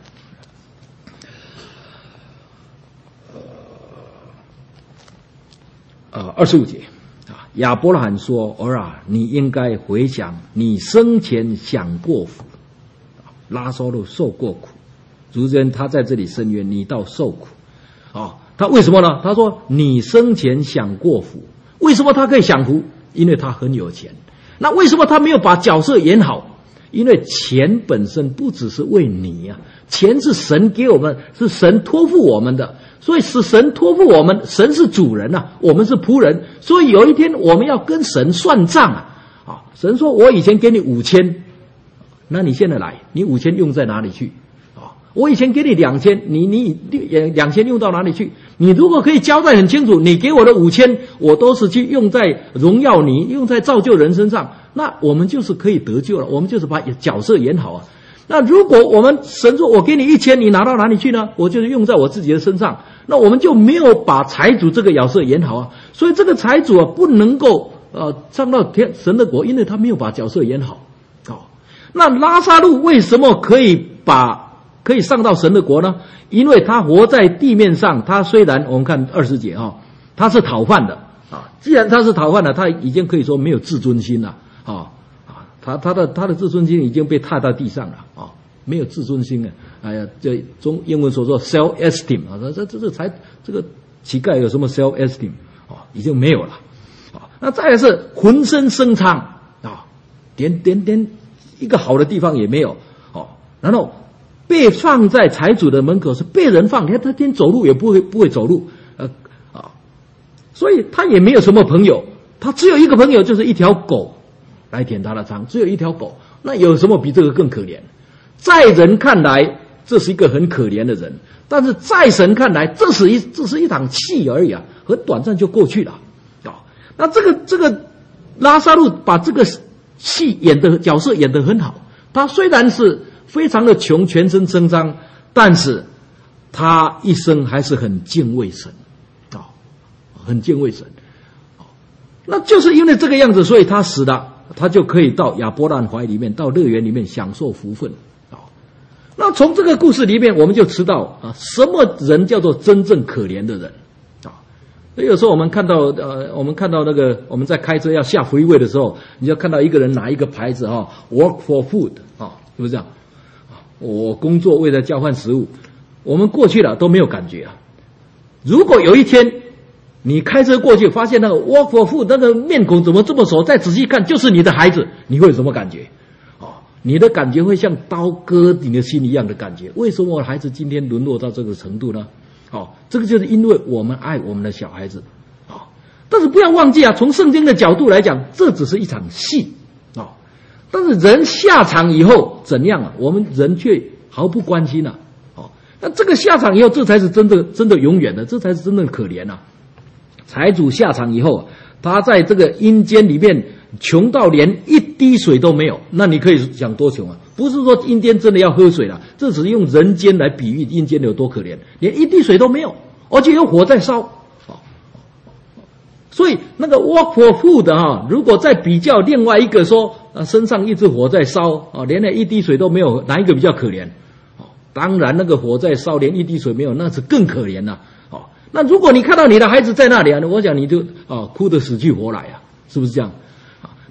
呃，二十五节啊，亚伯拉罕说：“儿啊，你应该回想你生前享过福，拉撒路受过苦。”如今他在这里申冤，你倒受苦啊！他为什么呢？他说你生前享过福，为什么他可以享福？因为他很有钱。那为什么他没有把角色演好？因为钱本身不只是为你啊，钱是神给我们，是神托付我们的，所以是神托付我们，神是主人啊，我们是仆人，所以有一天我们要跟神算账啊！啊，神说我以前给你五千，那你现在来，你五千用在哪里去？我以前给你两千，你你两千用到哪里去？你如果可以交代很清楚，你给我的五千，我都是去用在荣耀你、用在造就人身上，那我们就是可以得救了。我们就是把角色演好啊。那如果我们神说我给你一千，你拿到哪里去呢？我就是用在我自己的身上，那我们就没有把财主这个角色演好啊。所以这个财主啊，不能够呃上到天神的国，因为他没有把角色演好。哦，那拉撒路为什么可以把？可以上到神的国呢？因为他活在地面上，他虽然我们看二十节啊、哦，他是讨饭的啊。既然他是讨饭的，他已经可以说没有自尊心了啊啊，他他的他的自尊心已经被踏到地上了啊，没有自尊心了。哎呀，这中英文所说 self esteem 啊，这这这才这个乞丐有什么 self esteem 啊，已经没有了啊。那再来是浑身生疮啊，连连连一个好的地方也没有哦，然后。被放在财主的门口，是被人放，他他天走路也不会不会走路，呃啊，所以他也没有什么朋友，他只有一个朋友，就是一条狗来舔他的疮，只有一条狗，那有什么比这个更可怜？在人看来，这是一个很可怜的人，但是在神看来，这是一这是一场戏而已啊，很短暂就过去了啊。那这个这个拉撒路把这个戏演的角色演得很好，他虽然是。非常的穷，全身生疮，但是他一生还是很敬畏神啊、哦，很敬畏神、哦。那就是因为这个样子，所以他死了，他就可以到亚伯拉罕怀里面，到乐园里面享受福分啊、哦。那从这个故事里面，我们就知道啊，什么人叫做真正可怜的人啊？所以有时候我们看到呃，我们看到那个我们在开车要下freeway的时候，你就看到一个人拿一个牌子哈、哦、，work for food 啊、哦，是不是这样？我工作为了交换食物，我们过去了都没有感觉啊。如果有一天你开车过去，发现那个 work for food 那个面孔怎么这么熟，再仔细看就是你的孩子，你会有什么感觉？哦，你的感觉会像刀割你的心一样的感觉。为什么我的孩子今天沦落到这个程度呢？哦，这个就是因为我们爱我们的小孩子啊、哦。但是不要忘记啊，从圣经的角度来讲，这只是一场戏。但是人下场以后怎样啊？我们人却毫不关心啊！哦，那这个下场以后，这才是真的、真的永远的，这才是真正可怜啊！财主下场以后，他在这个阴间里面穷到连一滴水都没有，那你可以想多穷啊！不是说阴间真的要喝水了，这只是用人间来比喻阴间有多可怜，连一滴水都没有，而且有火在烧。所以那个 work for food 哈，如果再比较另外一个说，啊身上一直火在烧啊，连那一滴水都没有，哪一个比较可怜？哦，当然那个火在烧，连一滴水没有，那是更可怜了。哦，那如果你看到你的孩子在那里啊，我想你就啊哭得死去活来啊，是不是这样？啊，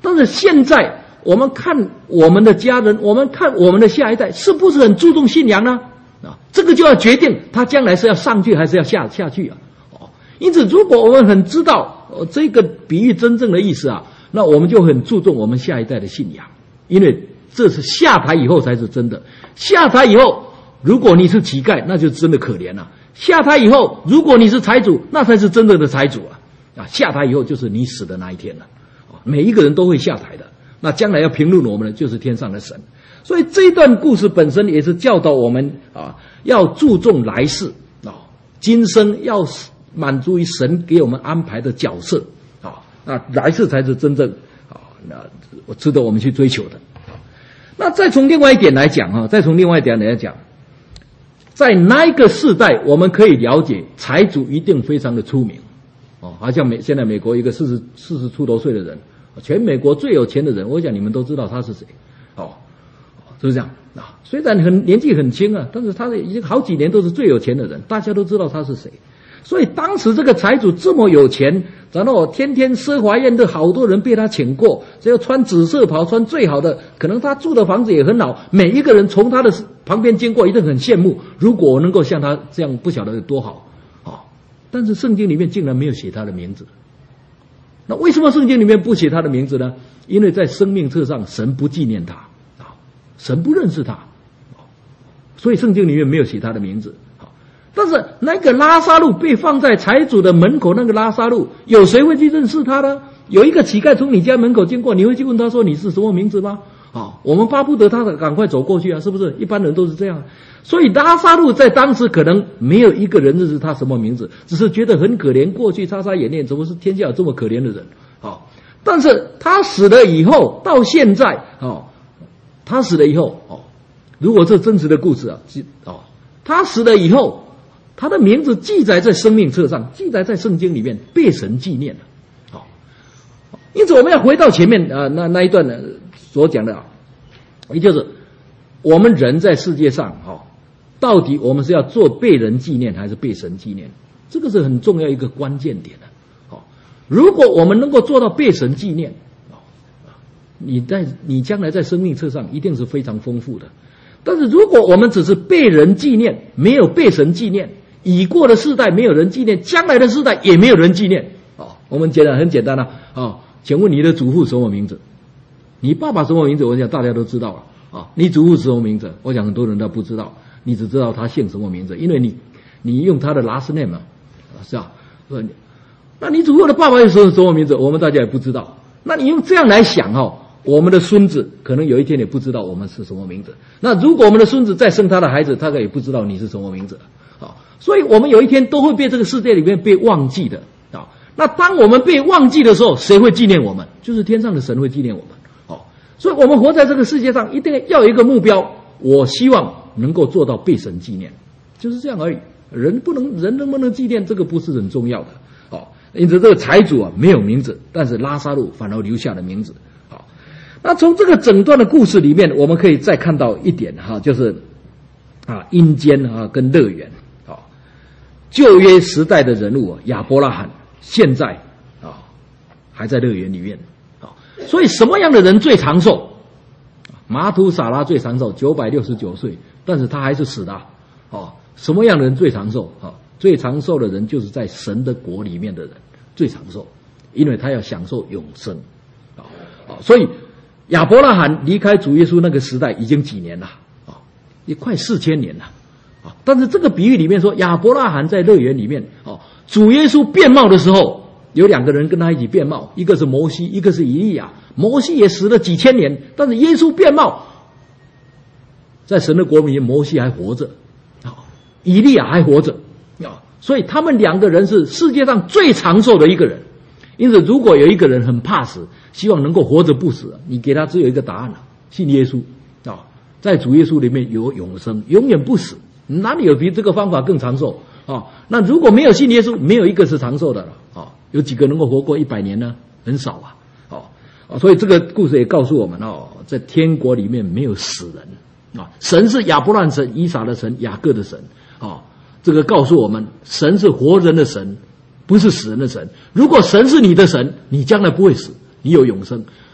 但是现在我们看我们的家人，我们看我们的下一代，是不是很注重信仰呢？啊，这个就要决定他将来是要上去还是要下下去啊。哦，因此如果我们很知道、呃、这个比喻真正的意思啊，那我们就很注重我们下一代的信仰，因为这是下台以后才是真的。下台以后，如果你是乞丐，那就真的可怜了。下台以后，如果你是财主，那才是真正的财主啊！啊，下台以后就是你死的那一天了。每一个人都会下台的，那将来要评论我们的就是天上的神。所以这一段故事本身也是教导我们啊，要注重来世啊，今生要满足于神给我们安排的角色啊，那来世才是真正啊，那值得我们去追求的。那再从另外一点来讲啊，再从另外一点来讲，在那一个世代，我们可以了解财主一定非常的出名哦，好像美现在美国一个四十四十出头岁的人，全美国最有钱的人，我想你们都知道他是谁哦，是不是这样啊？虽然很年纪很轻啊，但是他已经好几年都是最有钱的人，大家都知道他是谁。所以当时这个财主这么有钱，然后天天奢华宴的好多人被他请过，只要穿紫色袍，穿最好的，可能他住的房子也很好，每一个人从他的旁边经过一定很羡慕，如果我能够像他这样，不晓得有多好啊！但是圣经里面竟然没有写他的名字。那为什么圣经里面不写他的名字呢？因为在生命册上神不纪念他啊，神不认识他，所以圣经里面没有写他的名字。但是那个拉撒路被放在财主的门口，那个拉撒路有谁会去认识他呢？有一个乞丐从你家门口经过，你会去问他说你是什么名字吗？啊，我们巴不得他赶快走过去啊，是不是？一般人都是这样。所以拉撒路在当时可能没有一个人认识他什么名字，只是觉得很可怜，过去擦擦眼泪，怎么是天下有这么可怜的人啊？但是他死了以后，到现在啊，他死了以后哦，如果这真实的故事啊，哦，他死了以后。他的名字记载在生命册上，记载在圣经里面，被神纪念了。好，因此我们要回到前面啊、呃、那那一段呢所讲的啊，也就是我们人在世界上啊、哦，到底我们是要做被人纪念还是被神纪念？这个是很重要一个关键点的。好、哦，如果我们能够做到被神纪念，哦，你在你将来在生命册上一定是非常丰富的。但是如果我们只是被人纪念，没有被神纪念，已过的世代没有人纪念，将来的世代也没有人纪念。哦，我们简单很简单了、啊。哦，请问你的祖父什么名字？你爸爸什么名字？我想大家都知道了。啊、哦，你祖父什么名字？我想很多人都不知道，你只知道他姓什么名字，因为你你用他的 last name 嘛，是吧？那你祖父的爸爸又是什么名字？我们大家也不知道。那你用这样来想哦。我们的孙子可能有一天也不知道我们是什么名字。那如果我们的孙子再生他的孩子，他也不知道你是什么名字啊。所以我们有一天都会被这个世界里面被忘记的啊。那当我们被忘记的时候，谁会纪念我们？就是天上的神会纪念我们。哦，所以我们活在这个世界上，一定要有一个目标。我希望能够做到被神纪念，就是这样而已。人不能，人能不能纪念，这个不是很重要的。哦，因此这个财主啊没有名字，但是拉撒路反而留下了名字。那从这个整段的故事里面，我们可以再看到一点哈，就是啊阴间啊跟乐园啊，旧约时代的人物啊亚伯拉罕现在啊还在乐园里面啊，所以什么样的人最长寿？马土撒拉最长寿，九百六十九岁，但是他还是死的啊。哦，什么样的人最长寿？啊，最长寿的人就是在神的国里面的人最长寿，因为他要享受永生啊啊，所以。亚伯拉罕离开主耶稣那个时代已经几年了啊，也快四千年了啊。但是这个比喻里面说，亚伯拉罕在乐园里面啊，主耶稣变貌的时候，有两个人跟他一起变貌，一个是摩西，一个是以利亚。摩西也死了几千年，但是耶稣变貌，在神的国里面，摩西还活着啊，以利亚还活着啊，所以他们两个人是世界上最长寿的一个人。因此，如果有一个人很怕死，希望能够活着不死，你给他只有一个答案了：信耶稣啊，在主耶稣里面有永生，永远不死。哪里有比这个方法更长寿啊？那如果没有信耶稣，没有一个是长寿的了啊。有几个能够活过一百年呢？很少啊。哦啊，所以这个故事也告诉我们哦，在天国里面没有死人啊。神是亚伯拉罕神、以撒的神、雅各的神啊。这个告诉我们，神是活人的神。不是死人的神。如果神是你的神，你将来不会死，你有永生。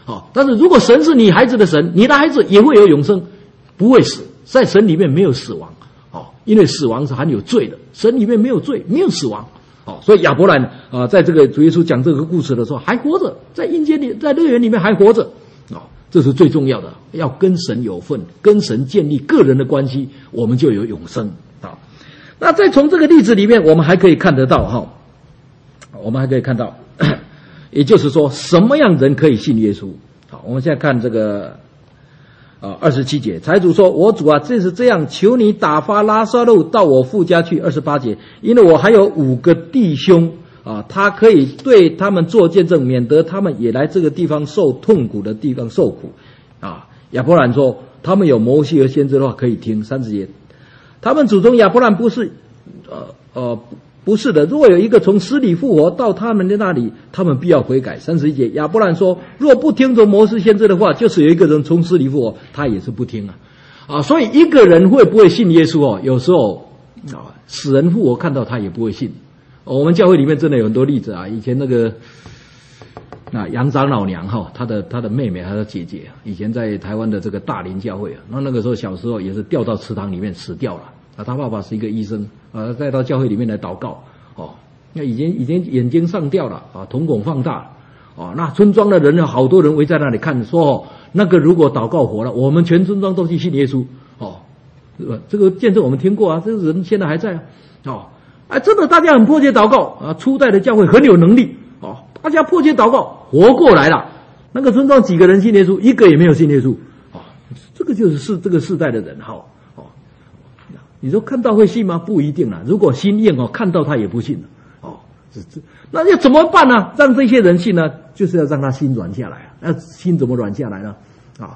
好，但是如果神是你孩子的神，你的孩子也会有永生，不会死，在神里面没有死亡。好，因为死亡是含有罪的，神里面没有罪，没有死亡。好，所以亚伯兰啊、呃，在这个主耶稣讲这个故事的时候还活着，在阴间里，在乐园里面还活着。啊，这是最重要的，要跟神有份，跟神建立个人的关系，我们就有永生。好，那再从这个例子里面，我们还可以看得到哈，我们还可以看到，也就是说，什么样人可以信耶稣？好，我们现在看这个啊二十七节，财主说：“我主啊，这是这样，求你打发拉撒路到我父家去。”二十八节，因为我还有五个弟兄。啊，他可以对他们做见证，免得他们也来这个地方受痛苦的地方受苦。啊，亚伯兰说，他们有摩西和先知的话可以听。三十节，他们祖宗亚伯兰不是，呃呃不是的。如果有一个从死里复活到他们的那里，他们必要悔改。三十一节，亚伯兰说，若不听从摩西先知的话，就是有一个人从死里复活，他也是不听啊。啊，所以一个人会不会信耶稣哦？有时候啊，死人复活看到他也不会信。我们教会里面真的有很多例子啊！以前那个那杨长老娘哈，她的她的妹妹还是姐姐，以前在台湾的这个大林教会啊，那那个时候小时候也是掉到池塘里面死掉了啊。他爸爸是一个医生啊，带到教会里面来祷告哦。那已经已经眼睛上吊了啊，瞳孔放大哦。那村庄的人有好多人围在那里看，说哦，那个如果祷告活了，我们全村庄都去信耶稣哦。这个见证我们听过啊，这个人现在还在啊哦。哎，真的，大家很迫切祷告啊！初代的教会很有能力哦，大家迫切祷告，活过来了。那个村庄几个人信耶稣，一个也没有信耶稣哦。这个就是是这个世代的人哈哦。你说看到会信吗？不一定啦。如果心硬哦，看到他也不信了哦。这这那要怎么办呢？让这些人信呢？就是要让他心软下来啊。那心怎么软下来呢？啊。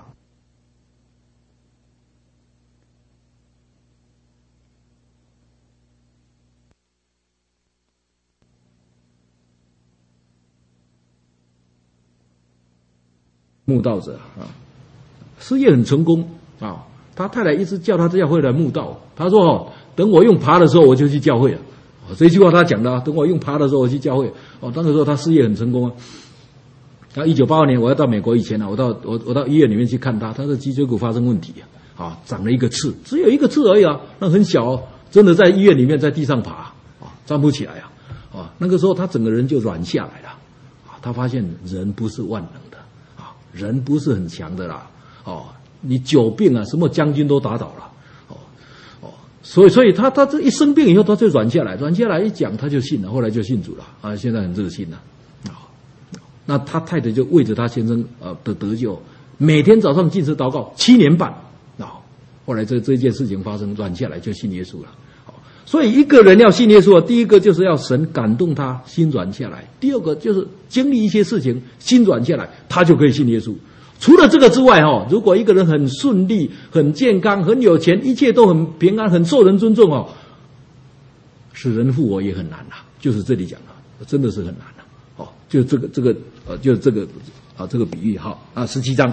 慕道者啊，事业很成功啊。他太太一直叫他教会来慕道，他说：“哦，等我用爬的时候，我就去教会了。”这句话他讲的啊，等我用爬的时候，我去教会。哦，那个时候他事业很成功啊。他一九八二年我要到美国以前呢、啊，我到我我到医院里面去看他，他的脊椎骨发生问题啊，啊，长了一个刺，只有一个刺而已啊，那很小、哦，真的在医院里面在地上爬啊，站不起来啊，啊，那个时候他整个人就软下来了，啊，他发现人不是万能的。人不是很强的啦，哦，你久病啊，什么将军都打倒了，哦哦，所以所以他他这一生病以后，他就软下来，软下来一讲他就信了，后来就信主了啊，现在很热心了，啊、哦，那他太太就为着他先生呃的得救，每天早上进食祷告七年半，啊、哦，后来这这件事情发生，软下来就信耶稣了。所以一个人要信耶稣，第一个就是要神感动他心软下来，第二个就是经历一些事情心软下来，他就可以信耶稣。除了这个之外哈，如果一个人很顺利、很健康、很有钱，一切都很平安、很受人尊重哦，使人复活也很难呐、啊。就是这里讲的，真的是很难呐、啊。哦，就这个这个呃，就是这个啊这个比喻哈啊，十七章。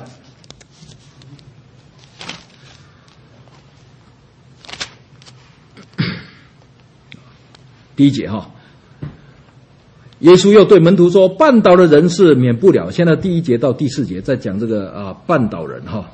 第一节哈，耶稣又对门徒说：“绊倒的人是免不了。”现在第一节到第四节在讲这个啊绊倒人哈，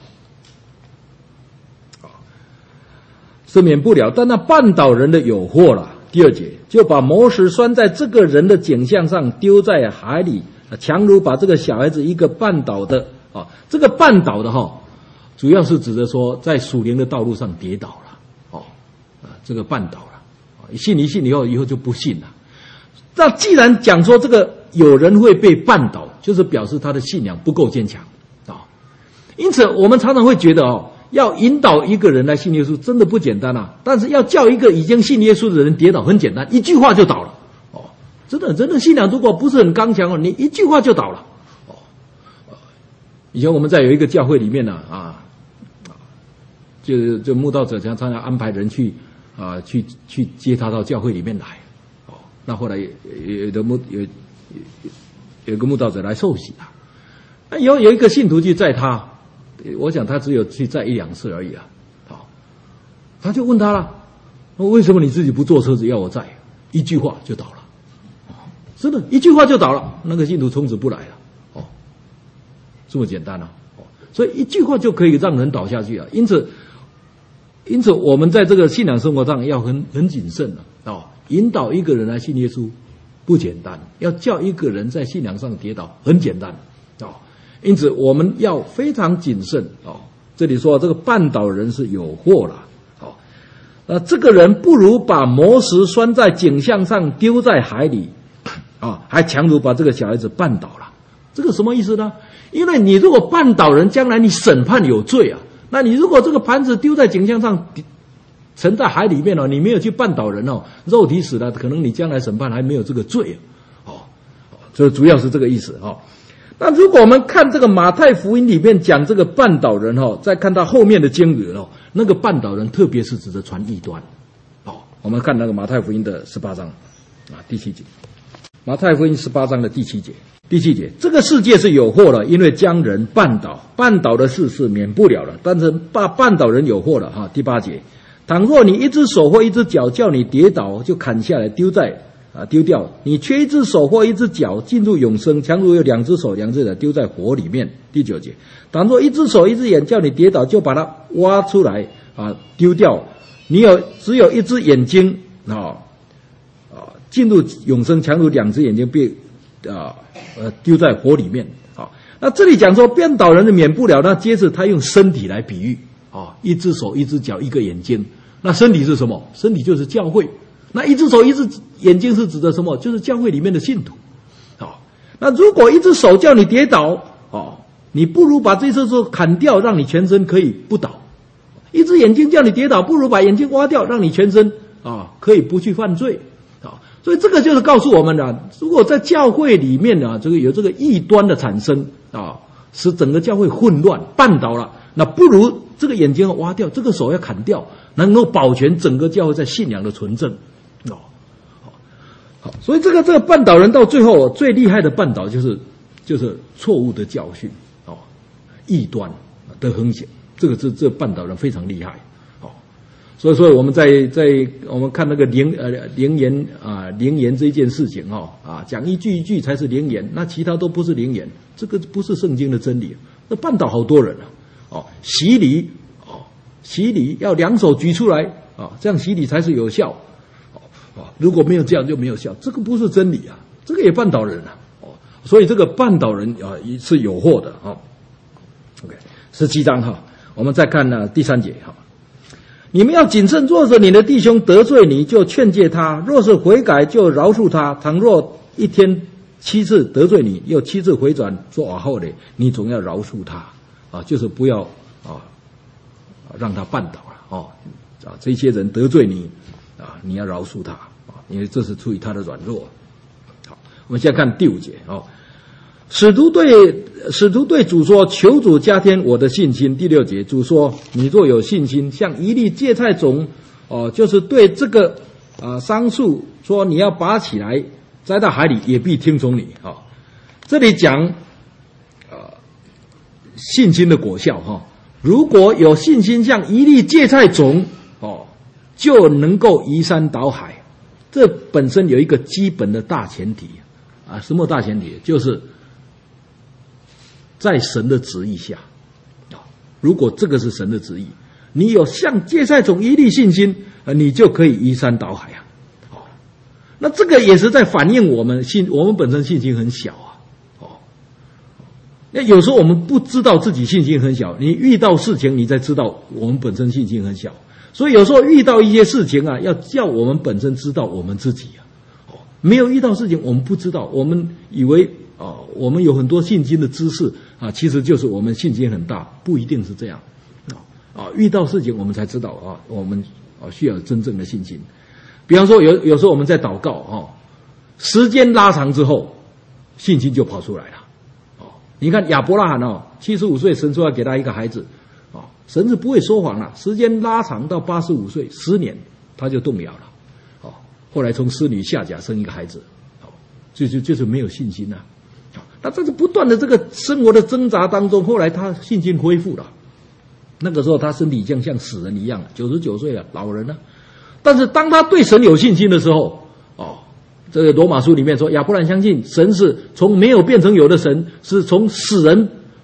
是免不了，但那绊倒人的有祸了。第二节就把磨石拴在这个人的颈项上，丢在海里，强如把这个小孩子一个绊倒的啊，这个绊倒的哈，主要是指的说在属灵的道路上跌倒了哦，啊这个绊倒了。信一信以后，以后就不信了。那既然讲说这个有人会被绊倒，就是表示他的信仰不够坚强啊。因此，我们常常会觉得哦，要引导一个人来信耶稣，真的不简单啊。但是要叫一个已经信耶稣的人跌倒，很简单，一句话就倒了哦。真的，真的信仰如果不是很刚强哦，你一句话就倒了哦。以前我们在有一个教会里面呢啊，就就慕道者常常要安排人去。啊，去去接他到教会里面来，哦，那后来有有的慕有有有个慕道者来受洗啊，那有有一个信徒去载他，我想他只有去载一两次而已啊，好，他就问他了，为什么你自己不坐车子要我载？一句话就倒了，真的，一句话就倒了，那个信徒从此不来了，哦， 这么简单啊！所以一句话就可以让人倒下去啊！因此，因此我们在这个信仰生活上要很很谨慎了啊！引导一个人来信耶稣不简单，要叫一个人在信仰上跌倒很简单啊！因此我们要非常谨慎啊！这里说这个绊倒人是有祸了啊！呃，这个人不如把磨石拴在颈项上丢在海里啊，还强如把这个小孩子绊倒了。这个什么意思呢？因为你如果绊倒人，将来你审判有罪啊。那你如果这个盘子丢在颈项上，沉在海里面哦，你没有去绊倒人哦，肉体死了，可能你将来审判还没有这个罪哦。所以主要是这个意思哦。那如果我们看这个马太福音里面讲这个绊倒人哦，再看到后面的经文哦，那个绊倒人特别是指的传异端。哦，我们看那个马太福音的十八章啊第七节，马太福音十八章的第七节。第七节，这个世界是有祸了，因为将人绊倒，绊倒的事是免不了了，但是把绊倒人有祸了哈。第八节，倘若你一只手或一只脚叫你跌倒，就砍下来丢在啊丢掉，你缺一只手或一只脚进入永生，强如有两只手两只脚丢在火里面。第九节，倘若一只手一只眼叫你跌倒，就把它挖出来啊丢掉，你有只有一只眼睛啊啊进入永生，强如两只眼睛被啊呃丢在火里面啊。那这里讲说绊倒人的免不了，那接着他用身体来比喻啊，一只手一只脚一个眼睛。那身体是什么？身体就是教会。那一只手一只眼睛是指的什么？就是教会里面的信徒啊。那如果一只手叫你跌倒啊，你不如把这只手砍掉，让你全身可以不倒；一只眼睛叫你跌倒，不如把眼睛挖掉，让你全身啊可以不去犯罪啊。所以这个就是告诉我们的，如果在教会里面啊，这个有这个异端的产生啊，使整个教会混乱绊倒了，那不如这个眼睛要挖掉，这个手要砍掉，能够保全整个教会在信仰的纯正哦。好，所以这个这个绊倒人到最后最厉害的绊倒就是就是错误的教训哦，异端的横行，这个这这绊倒人非常厉害。所以说我们在在我们看那个灵呃灵言啊灵言这一件事情哦啊讲一句一句才是灵言，那其他都不是灵言，这个不是圣经的真理，那绊倒好多人啊哦洗礼哦洗礼要两手举出来啊，这样洗礼才是有效哦哦，如果没有这样就没有效，这个不是真理啊，这个也绊倒人啊哦，所以这个绊倒人啊是有祸的啊。OK， 十七章哈，我们再看呢第三节哈。你们要谨慎，若是你的弟兄得罪你，就劝诫他；若是悔改，就饶恕他。倘若一天七次得罪你，又七次回转做往后的，你总要饶恕他啊，就是不要啊让他绊倒了哦啊，这些人得罪你啊，你要饶恕他啊，因为这是出于他的软弱。好，我们现在看第五节哦。使徒对使徒对主说：“求主加添我的信心。”第六节，主说：“你若有信心，像一粒芥菜种，哦、呃，就是对这个啊、呃、桑树说，你要拔起来栽到海里，也必听从你。”啊、哦，这里讲啊、呃、信心的果效哈、哦。如果有信心，像一粒芥菜种，哦，就能够移山倒海。这本身有一个基本的大前提啊，什么大前提？就是在神的旨意下，如果这个是神的旨意，你有像芥菜种一粒信心，你就可以移山倒海啊！哦，那这个也是在反映我们信，我们本身信心很小啊！哦，那有时候我们不知道自己信心很小，你遇到事情，你才知道我们本身信心很小。所以有时候遇到一些事情啊，要叫我们本身知道我们自己啊！哦，没有遇到事情，我们不知道，我们以为。哦，我们有很多信心的知识啊，其实就是我们信心很大，不一定是这样啊啊！遇到事情我们才知道啊，我们啊需要真正的信心。比方说有有时候我们在祷告啊，时间拉长之后，信心就跑出来了。哦，你看亚伯拉罕哦，七十五岁神说要给他一个孩子，哦，神是不会说谎了。时间拉长到八十五岁，十年他就动摇了。哦，后来从施女夏甲生一个孩子，哦，就就就是没有信心了。那在这不断的这个生活的挣扎当中，后来他信心恢复了。那个时候他身体像像死人一样，九十九岁了，老人了。但是当他对神有信心的时候，哦，这个罗马书里面说，亚伯兰相信神是从没有变成有的神，是从死人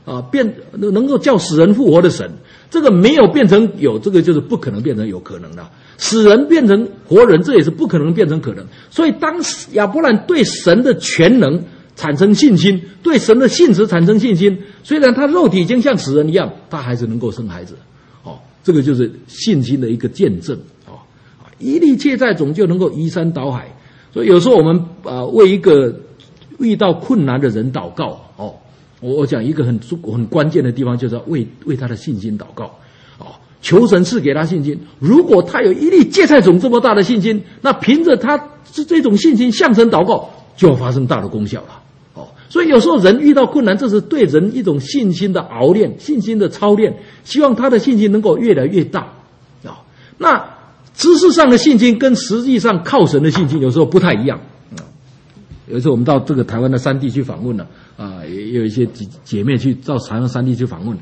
啊，变能够叫死人复活的神，这个没有变成有，这个就是不可能变成有可能的。死人变成活人，这也是不可能变成可能。所以当亚伯兰对神的全能产生信心，对神的信实产生信心，虽然他肉体已经像死人一样，他还是能够生孩子。哦，这个就是信心的一个见证。哦，一力切在总就能够移山倒海。所以有时候我们啊、呃、为一个遇到困难的人祷告。哦，我我讲一个很很关键的地方，就是要为为他的信心祷告。哦，求神赐给他信心。如果他有一粒芥菜种这么大的信心，那凭着他这种信心向神祷告，就要发生大的功效了。哦，所以有时候人遇到困难，这是对人一种信心的熬练，信心的操练，希望他的信心能够越来越大。啊、哦，那知识上的信心跟实际上靠神的信心有时候不太一样。啊、哦，有时候我们到这个台湾的山地去访问了，啊，也有一些姐妹去到台湾山地去访问。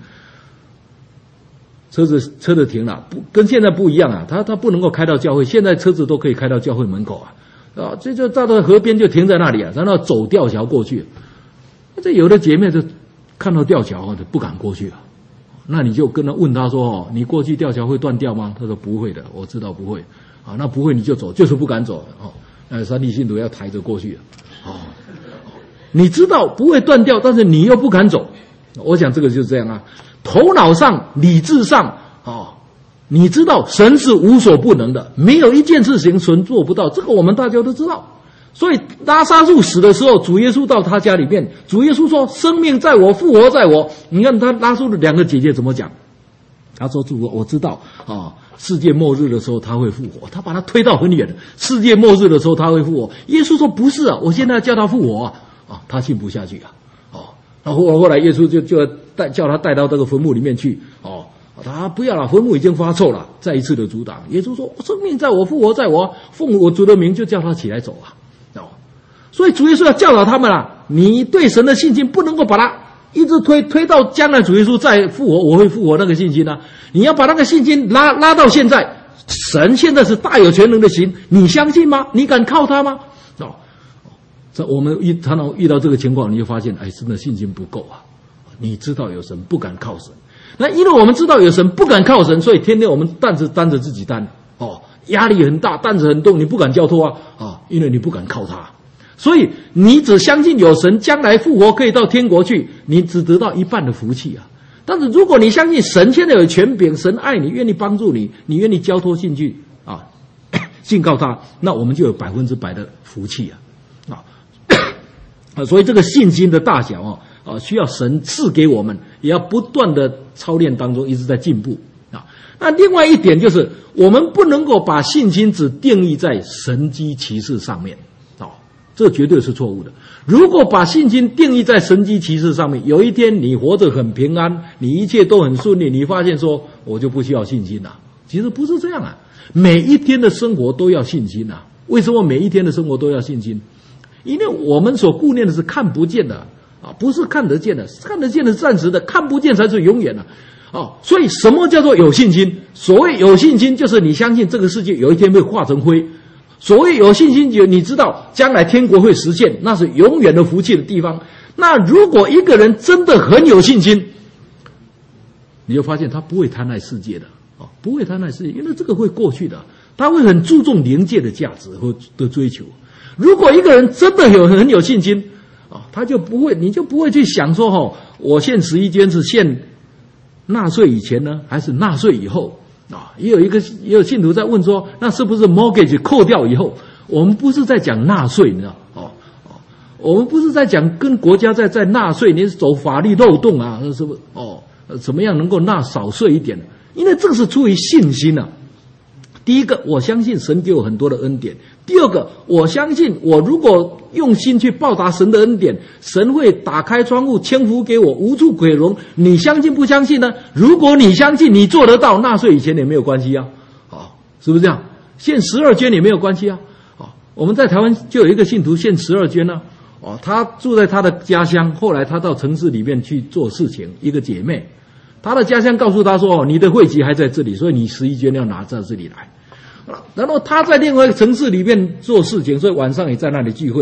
车子车子停了，不跟现在不一样啊，他他不能够开到教会，现在车子都可以开到教会门口啊，啊，这就到了河边就停在那里啊，然后走吊桥过去。这有的姐妹就看到吊桥就不敢过去啊，那你就跟他问他说哦，你过去吊桥会断掉吗？他说不会的，我知道不会。啊，那不会你就走，就是不敢走哦。那山地信徒要抬着过去哦，你知道不会断掉，但是你又不敢走。我想这个就是这样啊。头脑上、理智上，哦，你知道神是无所不能的，没有一件事情神做不到，这个我们大家都知道。所以拉撒路死的时候，主耶稣到他家里面，主耶稣说：“生命在我，复活在我。”你看他拉撒路两个姐姐怎么讲？他说：“主，我知道啊、哦，世界末日的时候他会复活。”他把他推到很远的，世界末日的时候他会复活。耶稣说：“不是啊，我现在要叫他复活啊！”啊，他信不下去啊。然后后来耶稣就就带叫他带到这个坟墓里面去，哦，他不要了，坟墓已经发臭了，再一次的阻挡。耶稣说：“生命在我，复活在我，奉我主的名就叫他起来走啊！”哦，所以主耶稣要教导他们啊，你对神的信心不能够把它一直推推到将来主耶稣再复活，我会复活那个信心啊，你要把那个信心拉拉到现在，神现在是大有全能的神，你相信吗？你敢靠他吗？哦。这我们遇常常遇到这个情况，你就发现，哎，真的信心不够啊！你知道有神，不敢靠神。那因为我们知道有神，不敢靠神，所以天天我们担子担着自己担，哦，压力很大，担子很重，你不敢交托啊，啊，因为你不敢靠他。所以你只相信有神，将来复活可以到天国去，你只得到一半的福气啊。但是如果你相信神现在有权柄，神爱你，愿意帮助你，你愿意交托进去啊，信靠他，那我们就有百分之百的福气啊。啊，所以这个信心的大小啊，啊，需要神赐给我们，也要不断的操练当中一直在进步啊。那另外一点就是，我们不能够把信心只定义在神迹奇事上面，啊，这绝对是错误的。如果把信心定义在神迹奇事上面，有一天你活得很平安，你一切都很顺利，你发现说我就不需要信心了。其实不是这样啊，每一天的生活都要信心啊。为什么每一天的生活都要信心？因为我们所顾念的是看不见的啊，不是看得见的，看得见的是暂时的，看不见才是永远的啊。所以什么叫做有信心？所谓有信心，就是你相信这个世界有一天会化成灰。所谓有信心，就你知道将来天国会实现，那是永远的福气的地方。那如果一个人真的很有信心，你就发现他不会贪爱世界的啊，不会贪爱世界，因为这个会过去的，他会很注重灵界的价值和的追求。如果一个人真的有很有信心啊，他就不会，你就不会去想说哦，我献十一捐是献纳税以前呢，还是纳税以后啊？也有一个也有信徒在问说，那是不是 mortgage 扣掉以后？我们不是在讲纳税，你知道哦哦，我们不是在讲跟国家在在纳税，你是走法律漏洞啊，是不是？哦，怎么样能够纳少税一点？因为这个是出于信心啊。第一个，我相信神给我很多的恩典。第二个，我相信我如果用心去报答神的恩典，神会打开窗户赐福给我，无处可容。你相信不相信呢？如果你相信，你做得到，纳税以前也没有关系啊，啊，是不是这样？献十二捐也没有关系啊，啊，我们在台湾就有一个信徒献十二捐呢，哦，他住在他的家乡，后来他到城市里面去做事情，一个姐妹，他的家乡告诉他说，你的会籍还在这里，所以你十一捐要拿到这里来。然后他在另外一个城市里面做事情，所以晚上也在那里聚会。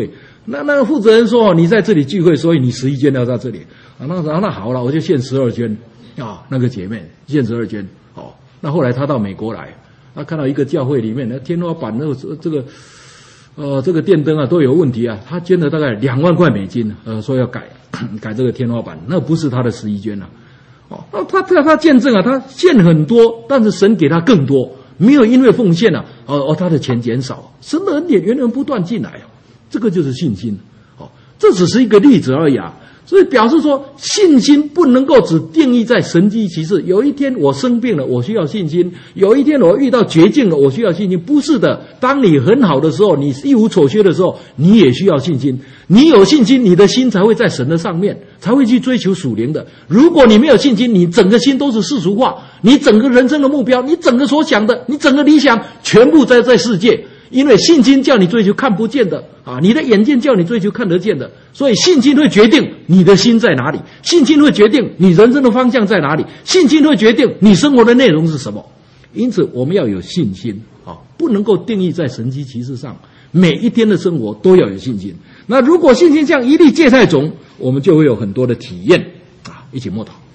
那那个负责人说：“你在这里聚会，所以你十一捐要在这里。”啊，那那那好了，我就献十二捐啊。那个姐妹献十二捐。哦，那后来她到美国来，她看到一个教会里面的天花板那个这个呃这个电灯啊都有问题啊，她捐了大概两万块美金，呃说要改改这个天花板，那不是她的十一捐啊。哦，那他他他见证啊，他献很多，但是神给他更多，没有因为奉献啊，哦哦，他的钱减少，神的恩典源源不断进来啊，这个就是信心。哦，这只是一个例子而已啊。所以表示说，信心不能够只定义在神迹奇事。有一天我生病了，我需要信心；有一天我遇到绝境了，我需要信心。不是的，当你很好的时候，你一无所缺的时候，你也需要信心。你有信心，你的心才会在神的上面，才会去追求属灵的。如果你没有信心，你整个心都是世俗化，你整个人生的目标，你整个所想的，你整个理想，全部在在世界。因为信心叫你追求看不见的啊，你的眼睛叫你追求看得见的，所以信心会决定你的心在哪里，信心会决定你人生的方向在哪里，信心会决定你生活的内容是什么。因此我们要有信心啊，不能够定义在神迹奇事上，每一天的生活都要有信心。那如果信心像一粒芥菜种，我们就会有很多的体验啊，一起默祷。